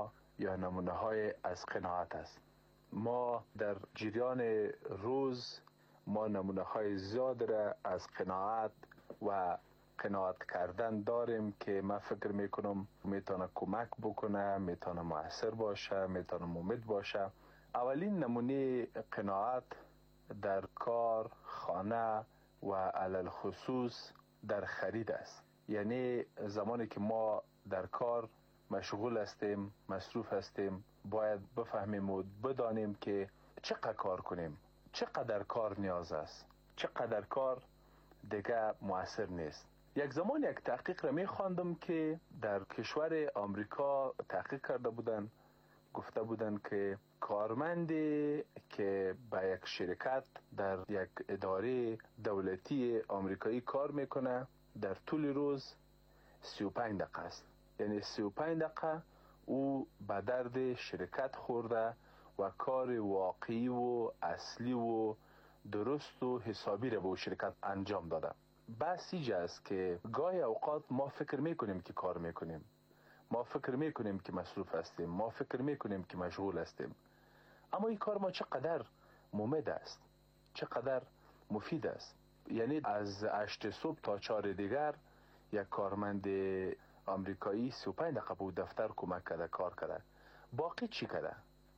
یا نمونه های از قناعت است. ما در جریان روز ما نمونه های زیاد را از قناعت و قناعت کردن داریم که من فکر میکنم میتونه کمک بکنه، میتونه مؤثر باشه، میتونه مفید باشه. اولین نمونه قناعت در کار، خانه و علل خصوص در خرید است. یعنی زمانی که ما در کار مشغول هستیم، مصروف هستیم، باید بفهمیم و بدانیم که چقدر کار کنیم، چقدر کار نیاز است، چقدر کار دیگه مؤثر نیست. یک زمان یک تحقیق را می خواندم که در کشور آمریکا تحقیق کرده بودن، گفته بودن که کارمندی که به یک شرکت در یک اداره دولتی آمریکایی کار میکنه در طول روز سی و پنج دقیقه است. یعنی سی و پنج دقیقه او به درد شرکت خورده و کار واقعی و اصلی و درست و حسابی را به او شرکت انجام داده. بس اینجا است که گاهی اوقات ما فکر میکنیم که کار میکنیم، ما فکر میکنیم که مصروف هستیم، ما فکر میکنیم که مشغول هستیم، اما این کار ما چقدر مفید است، چقدر مفید است. یعنی از هشت صبح تا چهار دیگر یک کارمند آمریکایی سی و پنج دقیقه به دفتر کمک کرده، کار کرده. باقی چی کرده؟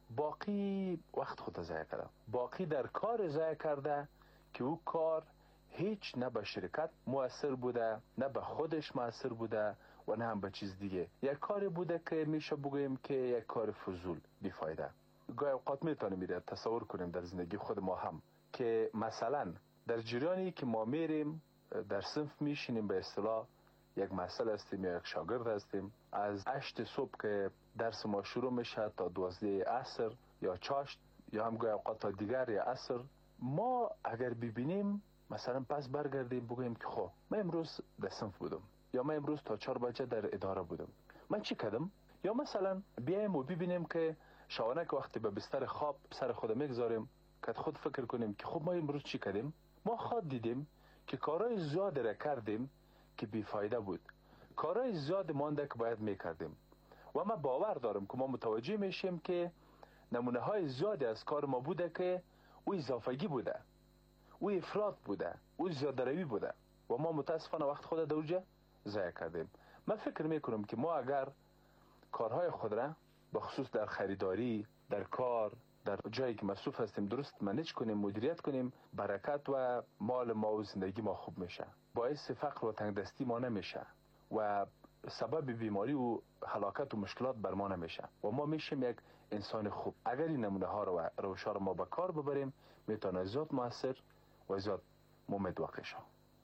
باقی وقت خود ضایع کرده، باقی در کار ضایع کرده که او کار هیچ نه به شرکت مؤثر بوده، نه به خودش مؤثر بوده و نه هم به چیز دیگه. یک کاری بوده که میشه بگوییم که یک کار فضول بیفایده. گاهی اوقات میتونیم میره تصور کنیم در زندگی خود ما هم که مثلا در جریانی که ما میریم در صنف میشینیم، به اصطلاح یک محصل هستیم یا یک شاگرد هستیم، از هشت صبح که درس ما شروع میشه تا دوازده عصر یا چاشت یا هم گاهی اوقات تا دیگر یا عصر، ما اگر ببینیم مثلا پس برگردیم بگوییم که خب من امروز در صنف بودم یا من امروز تا چهار بجه در اداره بودم، من چی کردم؟ یا مثلا بیایم و ببینیم که شبانه که وقتی به بستر خواب سر خود میگذاریم که خود فکر کنیم که خب ما امروز چی کردیم؟ ما خود دیدیم که کارهای زیاد را کردیم که بیفایده بود، کارهای زیاد مانده که باید میکردیم و ما باور دارم که ما متوجه میشیم که نمونه های زیادی از کار ما بوده که او اضافگی بوده، او افراط بوده، او زیادروی بوده و ما متاسفانه وقت خود در اونجا ضایع کردیم. من فکر میکنم که ما اگر کارهای خود را به خصوص در خریداری، در کار، در جایی که مصروف هستیم درست منیج کنیم، مدیریت کنیم، برکت و مال ما و زندگی ما خوب میشه، باعث فقر و تنگدستی ما نمیشه و سبب بیماری و هلاکت و مشکلات بر ما نمیشه و ما میشیم یک انسان خوب. اگر این نمونه ها رو و روش ها رو ما به کار ببریم میتونه زیاد موثر و زیاد مفید واقع شه.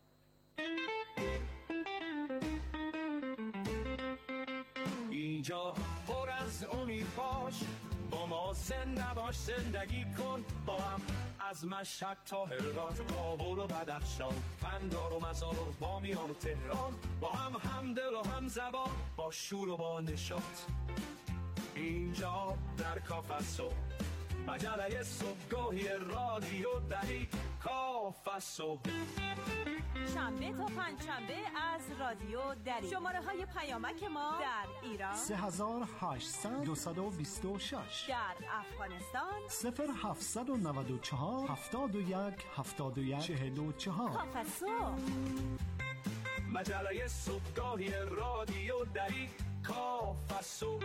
اینجا پر از امید باش، با ما زنده باش، زندگی کن با هم، از مشهد تا هرات، کابل و بدخشان، قندهار و مزار و بامیان و تهران، با هم همدل و هم زبان، با شور و با نشاط. اینجا در کافه صبح، مجله صبحگاهی رادیو دهی کافه صبح، شنبه تا پنج شنبه از رادیو دری. شماره های پیامک ما در ایران سه هزار و هشتصد دویست و بیست و شش، در افغانستان صفر هفتصد و نود و چهار هفتاد و یک هفتاد و یک چهل و چهار. کافه صبح، مجله صبحگاهی رادیو دری کافه صبح.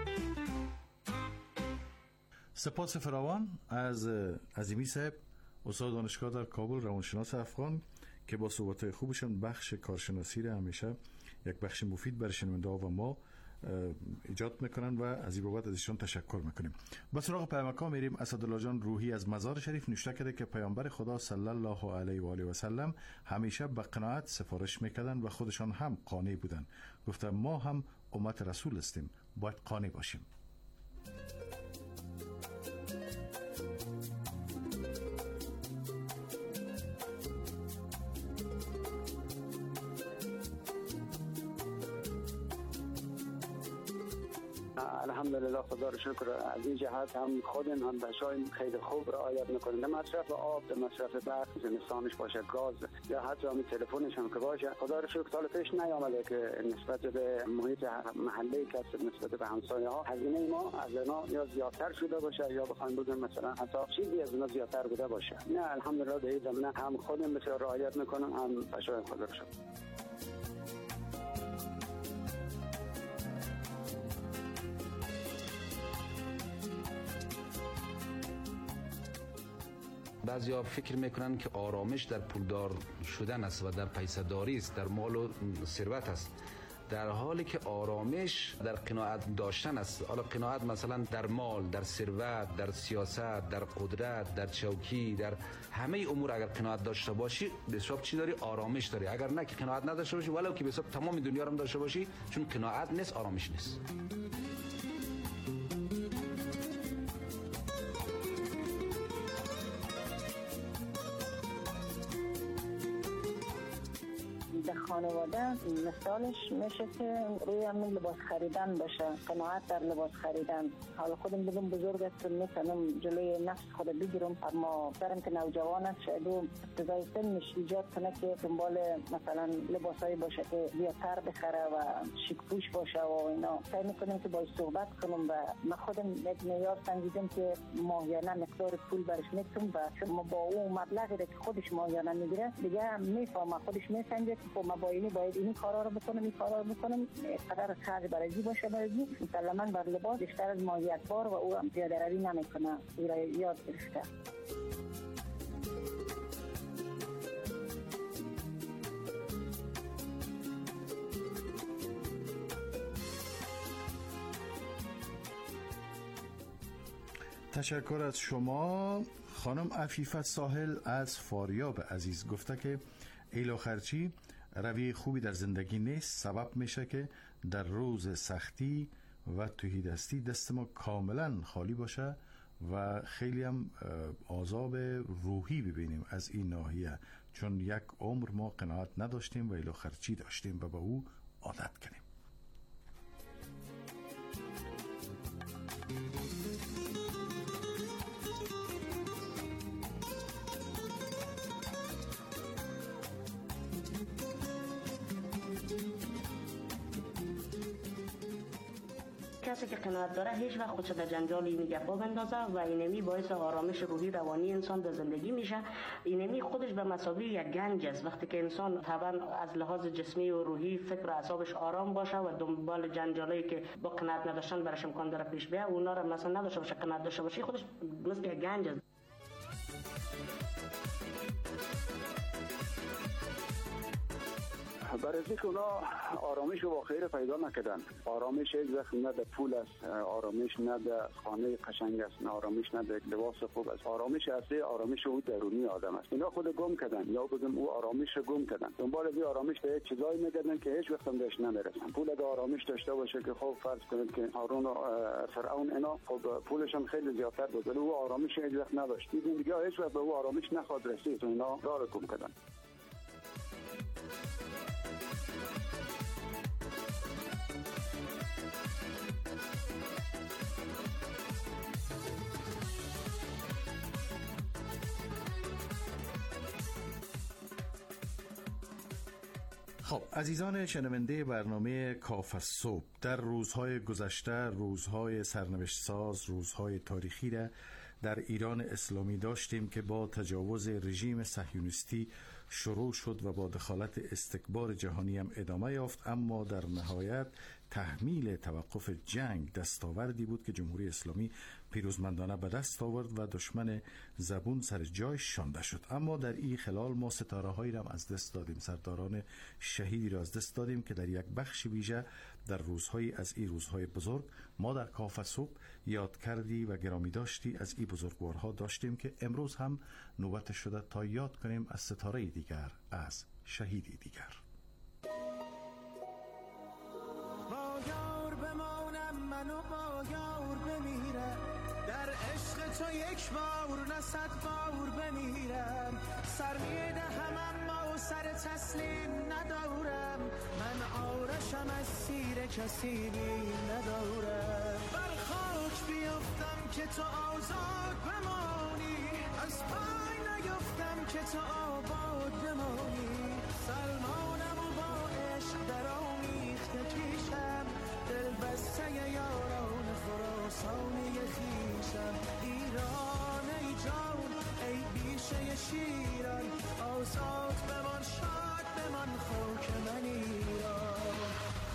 سپاس فراوان از عظیمی صاحب، استاد دانشگاه در کابل، روانشناس افغان که با صحبت‌های خوبشون بخش کارشناسی را همیشه یک بخش مفید برای شنونده‌ها و ما ایجاد میکنن و از این بابت ازشون تشکر میکنیم. با سراغ پیامک‌ها میریم. اسدالله جان روحی از مزار شریف نوشته کرده که پیامبر خدا صلی الله علیه و آله و سلم همیشه به قناعت سفارش میکردن و خودشان هم قانع بودن. گفته ما هم امت رسول هستیم، باید قانع باشیم. الحمدلله خدا رو شکر. از این جهت هم خودم هم بچه‌های خیلی خوب رعایت میکنیم. در مصرف آب، در مصرف برق، زمستانش باشه گاز یا حتی هم تلفنش هم که باشه. خدا رو شکر سال پیش نیامده که نسبت به محیط محله که نسبت به همسایه ها هزینه ما از اینا یا زیادتر شده باشه یا بخوایم بگیم مثلا حتی چیزی از اینا زیادتر بوده باشه. نه الحمدلله در این زمینه هم خودم بسیار رعایت میکنم، هم بچه‌های خدا رو شکر. بعضیا فکر میکنن که آرامش در پولدار شدن است و در پیسه‌داری است، در مال و ثروت است، در حالی که آرامش در قناعت داشتن است. حالا قناعت مثلا در مال، در ثروت، در سیاست، در قدرت، در چوکی، در همه امور اگر قناعت داشته باشی به حساب چی داری؟ آرامش داری. اگر نه که قناعت نداشته باشی ولو که به حساب تمام دنیا رو داشته باشی، چون قناعت نیست، آرامش نیست. خانواده مثالش میشه که روی همین لباس خریدن باشه، قناعت در لباس خریدن. حالا خودم بگم بزرگ است میتونم جلوی نفس خود بگیرم، اما دارم که نوجوان است شاید او ابتدای سنش ایجاد کنه که دنبال مثلا لباسایی باشه که زیادتر بخره و شیک پوش باشه و اینا. سعی میکنم که باهاش صحبت کنم و من خودم یک معیار سنجیدم که ماهیانه مقدار پول برش میتونم و شما با اون مبلغی که خودش ماهیانه میگیره دیگه میفهمه، خودش میسنجه که خب من باید باید این کارا رو بکنم، این کارا رو بکنم، قدر خرج برای زی باشه، برای زی مسلماً بر لباس بیشتر از ماهیت بار و او هم زیاده روی نمیکنه. این را یاد گرفته. تشکر از شما. خانم عفیفه ساحل از فاریاب عزیز گفته که ایلا خرچی روی خوبی در زندگی نیست، سبب میشه که در روز سختی و تهیدستی دست ما کاملا خالی باشه و خیلی هم عذاب روحی ببینیم از این ناحیه، چون یک عمر ما قناعت نداشتیم و ایلا خرچی داشتیم و با او عادت کنیم. کسی که قناعت داره هیچ وقت خودش در جنجال این گپا بندازه و اینمی باعث آرامش روحی روانی انسان در زندگی میشه. اینمی خودش به مثابه یک گنج است. وقتی که انسان طبعا از لحاظ جسمی و روحی فکر و اعصابش آرام باشه و دنبال جنجالی که با قناعت نداشتن برش امکان داره پیش بیاد، اونا رو مثلا نداشته باشه، قناعت داشته باشه، خودش مثل یک گنج است. برای اینکه اونا آرامش رو با خیر پیدا نکردن. آرامش یک وقت نه در پول است، آرامش نه در خانه قشنگ است، نه آرامش نه در لباس خوب است. آرامش اصلی آرامش او درونی آدم است. اینا خود گم کردن یا بگم او آرامش رو گم کردن. دنبال بی آرامش به چیزایی میگردن که هیچ وقت هم بهش نمیرسن. پول اگه آرامش داشته باشه که خب فرض کنید که هارون و فرعون اینا خب پولشون خیلی زیادتر بود ولی او آرامش هیچ وقت نداشت. دیدین دیگه هیچ وقت به او آرامش نخواد رسید. اینا راه رو گم کردن. خب عزیزان شنونده برنامه کاف صبح، در روزهای گذشته روزهای سرنوشت ساز، روزهای تاریخی را در ایران اسلامی داشتیم که با تجاوز رژیم صهیونیستی شروع شد و با دخالت استکبار جهانی هم ادامه یافت، اما در نهایت تحمیل توقف جنگ دستاوردی بود که جمهوری اسلامی پیروزمندانه به دست آورد و دشمن زبون سر جای شانده شد. اما در این خلال ما ستاره هایی را از دست دادیم، سرداران شهیدی را از دست دادیم که در یک بخش ویژه در روزهای از این روزهای بزرگ ما در کاف صبح یاد کردی و گرامی داشتی از این بزرگوارها داشتیم که امروز هم نوبت شده تا یاد کنیم از ستاره دیگر، از شهیدی دیگر. با یار بمانم منو با یار بمیرم، در عشق تو یک بار نه صد بار بمیرم، سر میدهم اما سر تسلیم ندارم، من آرشم از سیر کسی بیم ندارم. که تو آزاد بمانی، از پای نیفتم که تو آباد بمانی. سلمانم و با عشق در آمیخته کیشم، دل بسته یاران خراسانی خیشم. ایران ای جان ای بیشه شیران، آزاد بمان شاد بمان خاک من ایران.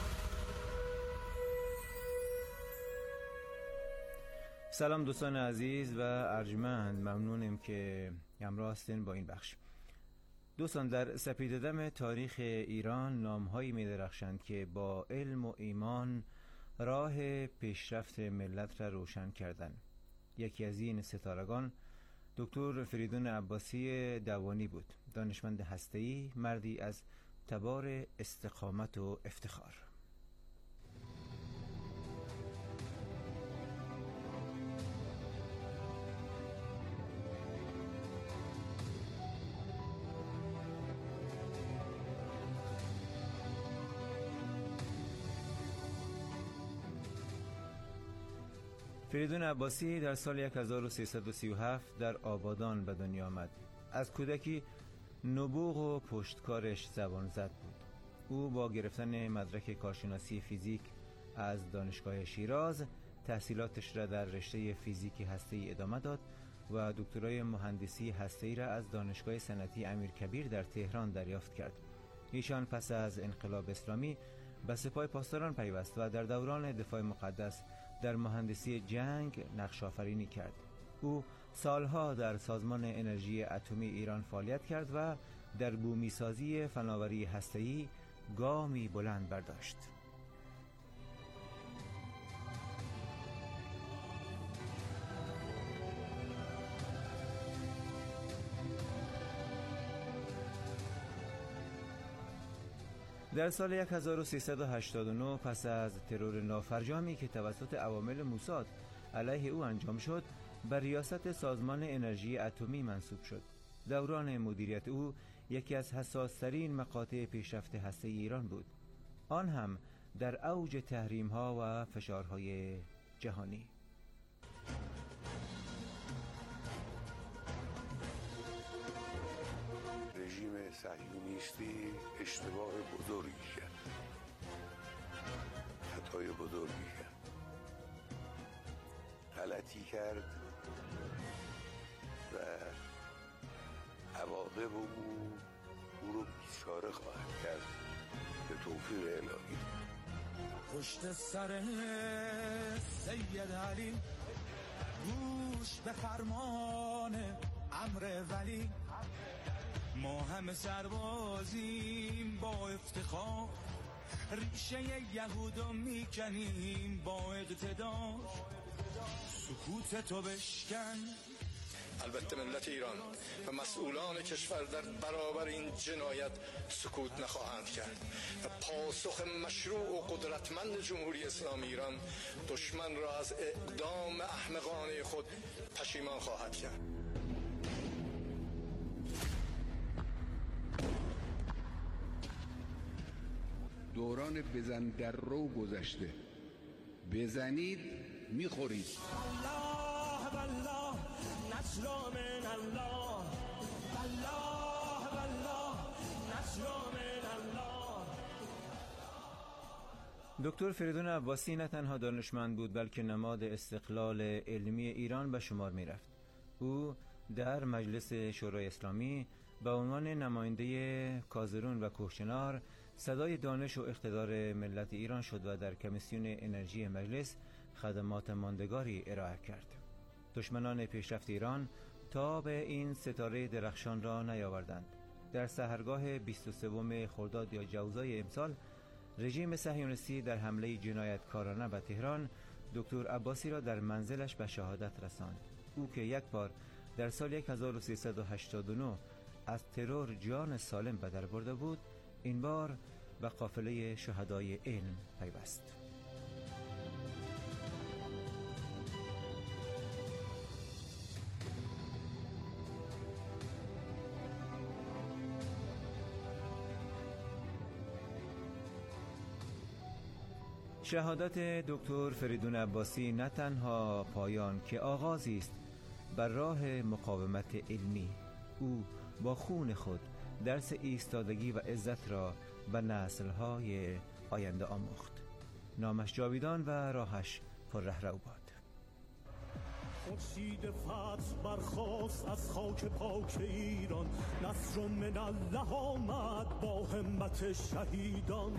سلام دوستان عزیز و ارجمند، ممنونیم که همراه هستین با این بخش. دوستان، در سپیده‌دم تاریخ ایران نام‌هایی می‌درخشند که با علم و ایمان راه پیشرفت ملت را روشن کردند. یکی از این ستارگان دکتر فریدون عباسی دوانی بود، دانشمند هسته‌ای، مردی از تبار استقامت و افتخار. فریدون عباسی در سال هزار و سیصد و سی و هفت در آبادان به دنیا آمد. از کودکی نبوغ و پشتکارش زبان زد بود. او با گرفتن مدرک کارشناسی فیزیک از دانشگاه شیراز تحصیلاتش را در رشته فیزیک هسته‌ای ادامه داد و دکترای مهندسی هسته‌ای را از دانشگاه صنعتی امیرکبیر در تهران دریافت کرد. ایشان پس از انقلاب اسلامی به سپاه پاسداران پیوست و در دوران دفاع مقدس در مهندسی جنگ نقش آفرینی کرد. او سالها در سازمان انرژی اتمی ایران فعالیت کرد و در بومیسازی فناوری هسته‌ای گامی بلند برداشت. در سال هزار و سیصد و هشتاد و نه پس از ترور نافرجامی که توسط عوامل موساد علیه او انجام شد، بر ریاست سازمان انرژی اتمی منصوب شد. دوران مدیریت او یکی از حساس‌ترین مقاطع پیشرفت هسته‌ای ایران بود، آن هم در اوج تحریم‌ها و فشارهای جهانی. رژیم صهیونیستی اشتباه بزرگی کرد، خطای بزرگی کرد، غلطی کرد و عواقب او او رو بیچاره خواهد کرد به توفیق الهی. پشت سر سید علی گوش به فرمان امر ولی، ما همه سربازیم با افتخار، ریشه یهودو میکنیم با اقتدار. سکوت تو بشکن. البته ملت ایران و مسئولان کشور در برابر این جنایت سکوت نخواهند کرد و پاسخ مشروع و قدرتمند جمهوری اسلامی ایران دشمن را از اقدام احمقانه خود پشیمان خواهد کرد. دوران بزن در رو گذشته، بزنید میخورید. الله والله نصر من الله، الله والله نصر من الله. دکتر فریدون عباسی نه تنها دانشمند بود بلکه نماد استقلال علمی ایران به شمار می رفت. او در مجلس شورای اسلامی به عنوان نماینده کازرون و کوهچنار صدای دانش و اقتدار ملت ایران شد و در کمیسیون انرژی مجلس خدمات ماندگاری ارائه کرد. دشمنان پیشرفت ایران تا به این ستاره درخشان را نیاوردند. در سحرگاه بیست و سوم خرداد یا جوزای امسال، رژیم صهیونیستی در حمله جنایتکارانه به تهران دکتر عباسی را در منزلش به شهادت رساند. او که یک بار در سال هزار و سیصد و هشتاد و نه از ترور جان سالم به در برده بود، این بار به قافله شهدای علم پیوست. شهادت دکتر فریدون عباسی نه تنها پایان که آغازی است بر راه مقاومت علمی. او با خون خود درس ایستادگی و عزت را به نسل‌های آینده آموخت. نامش جاویدان و راهش پر رهرو باد. خورشید فتح برخاست از خاک پاک ایران، نصر من الله آمد با همت شهیدان.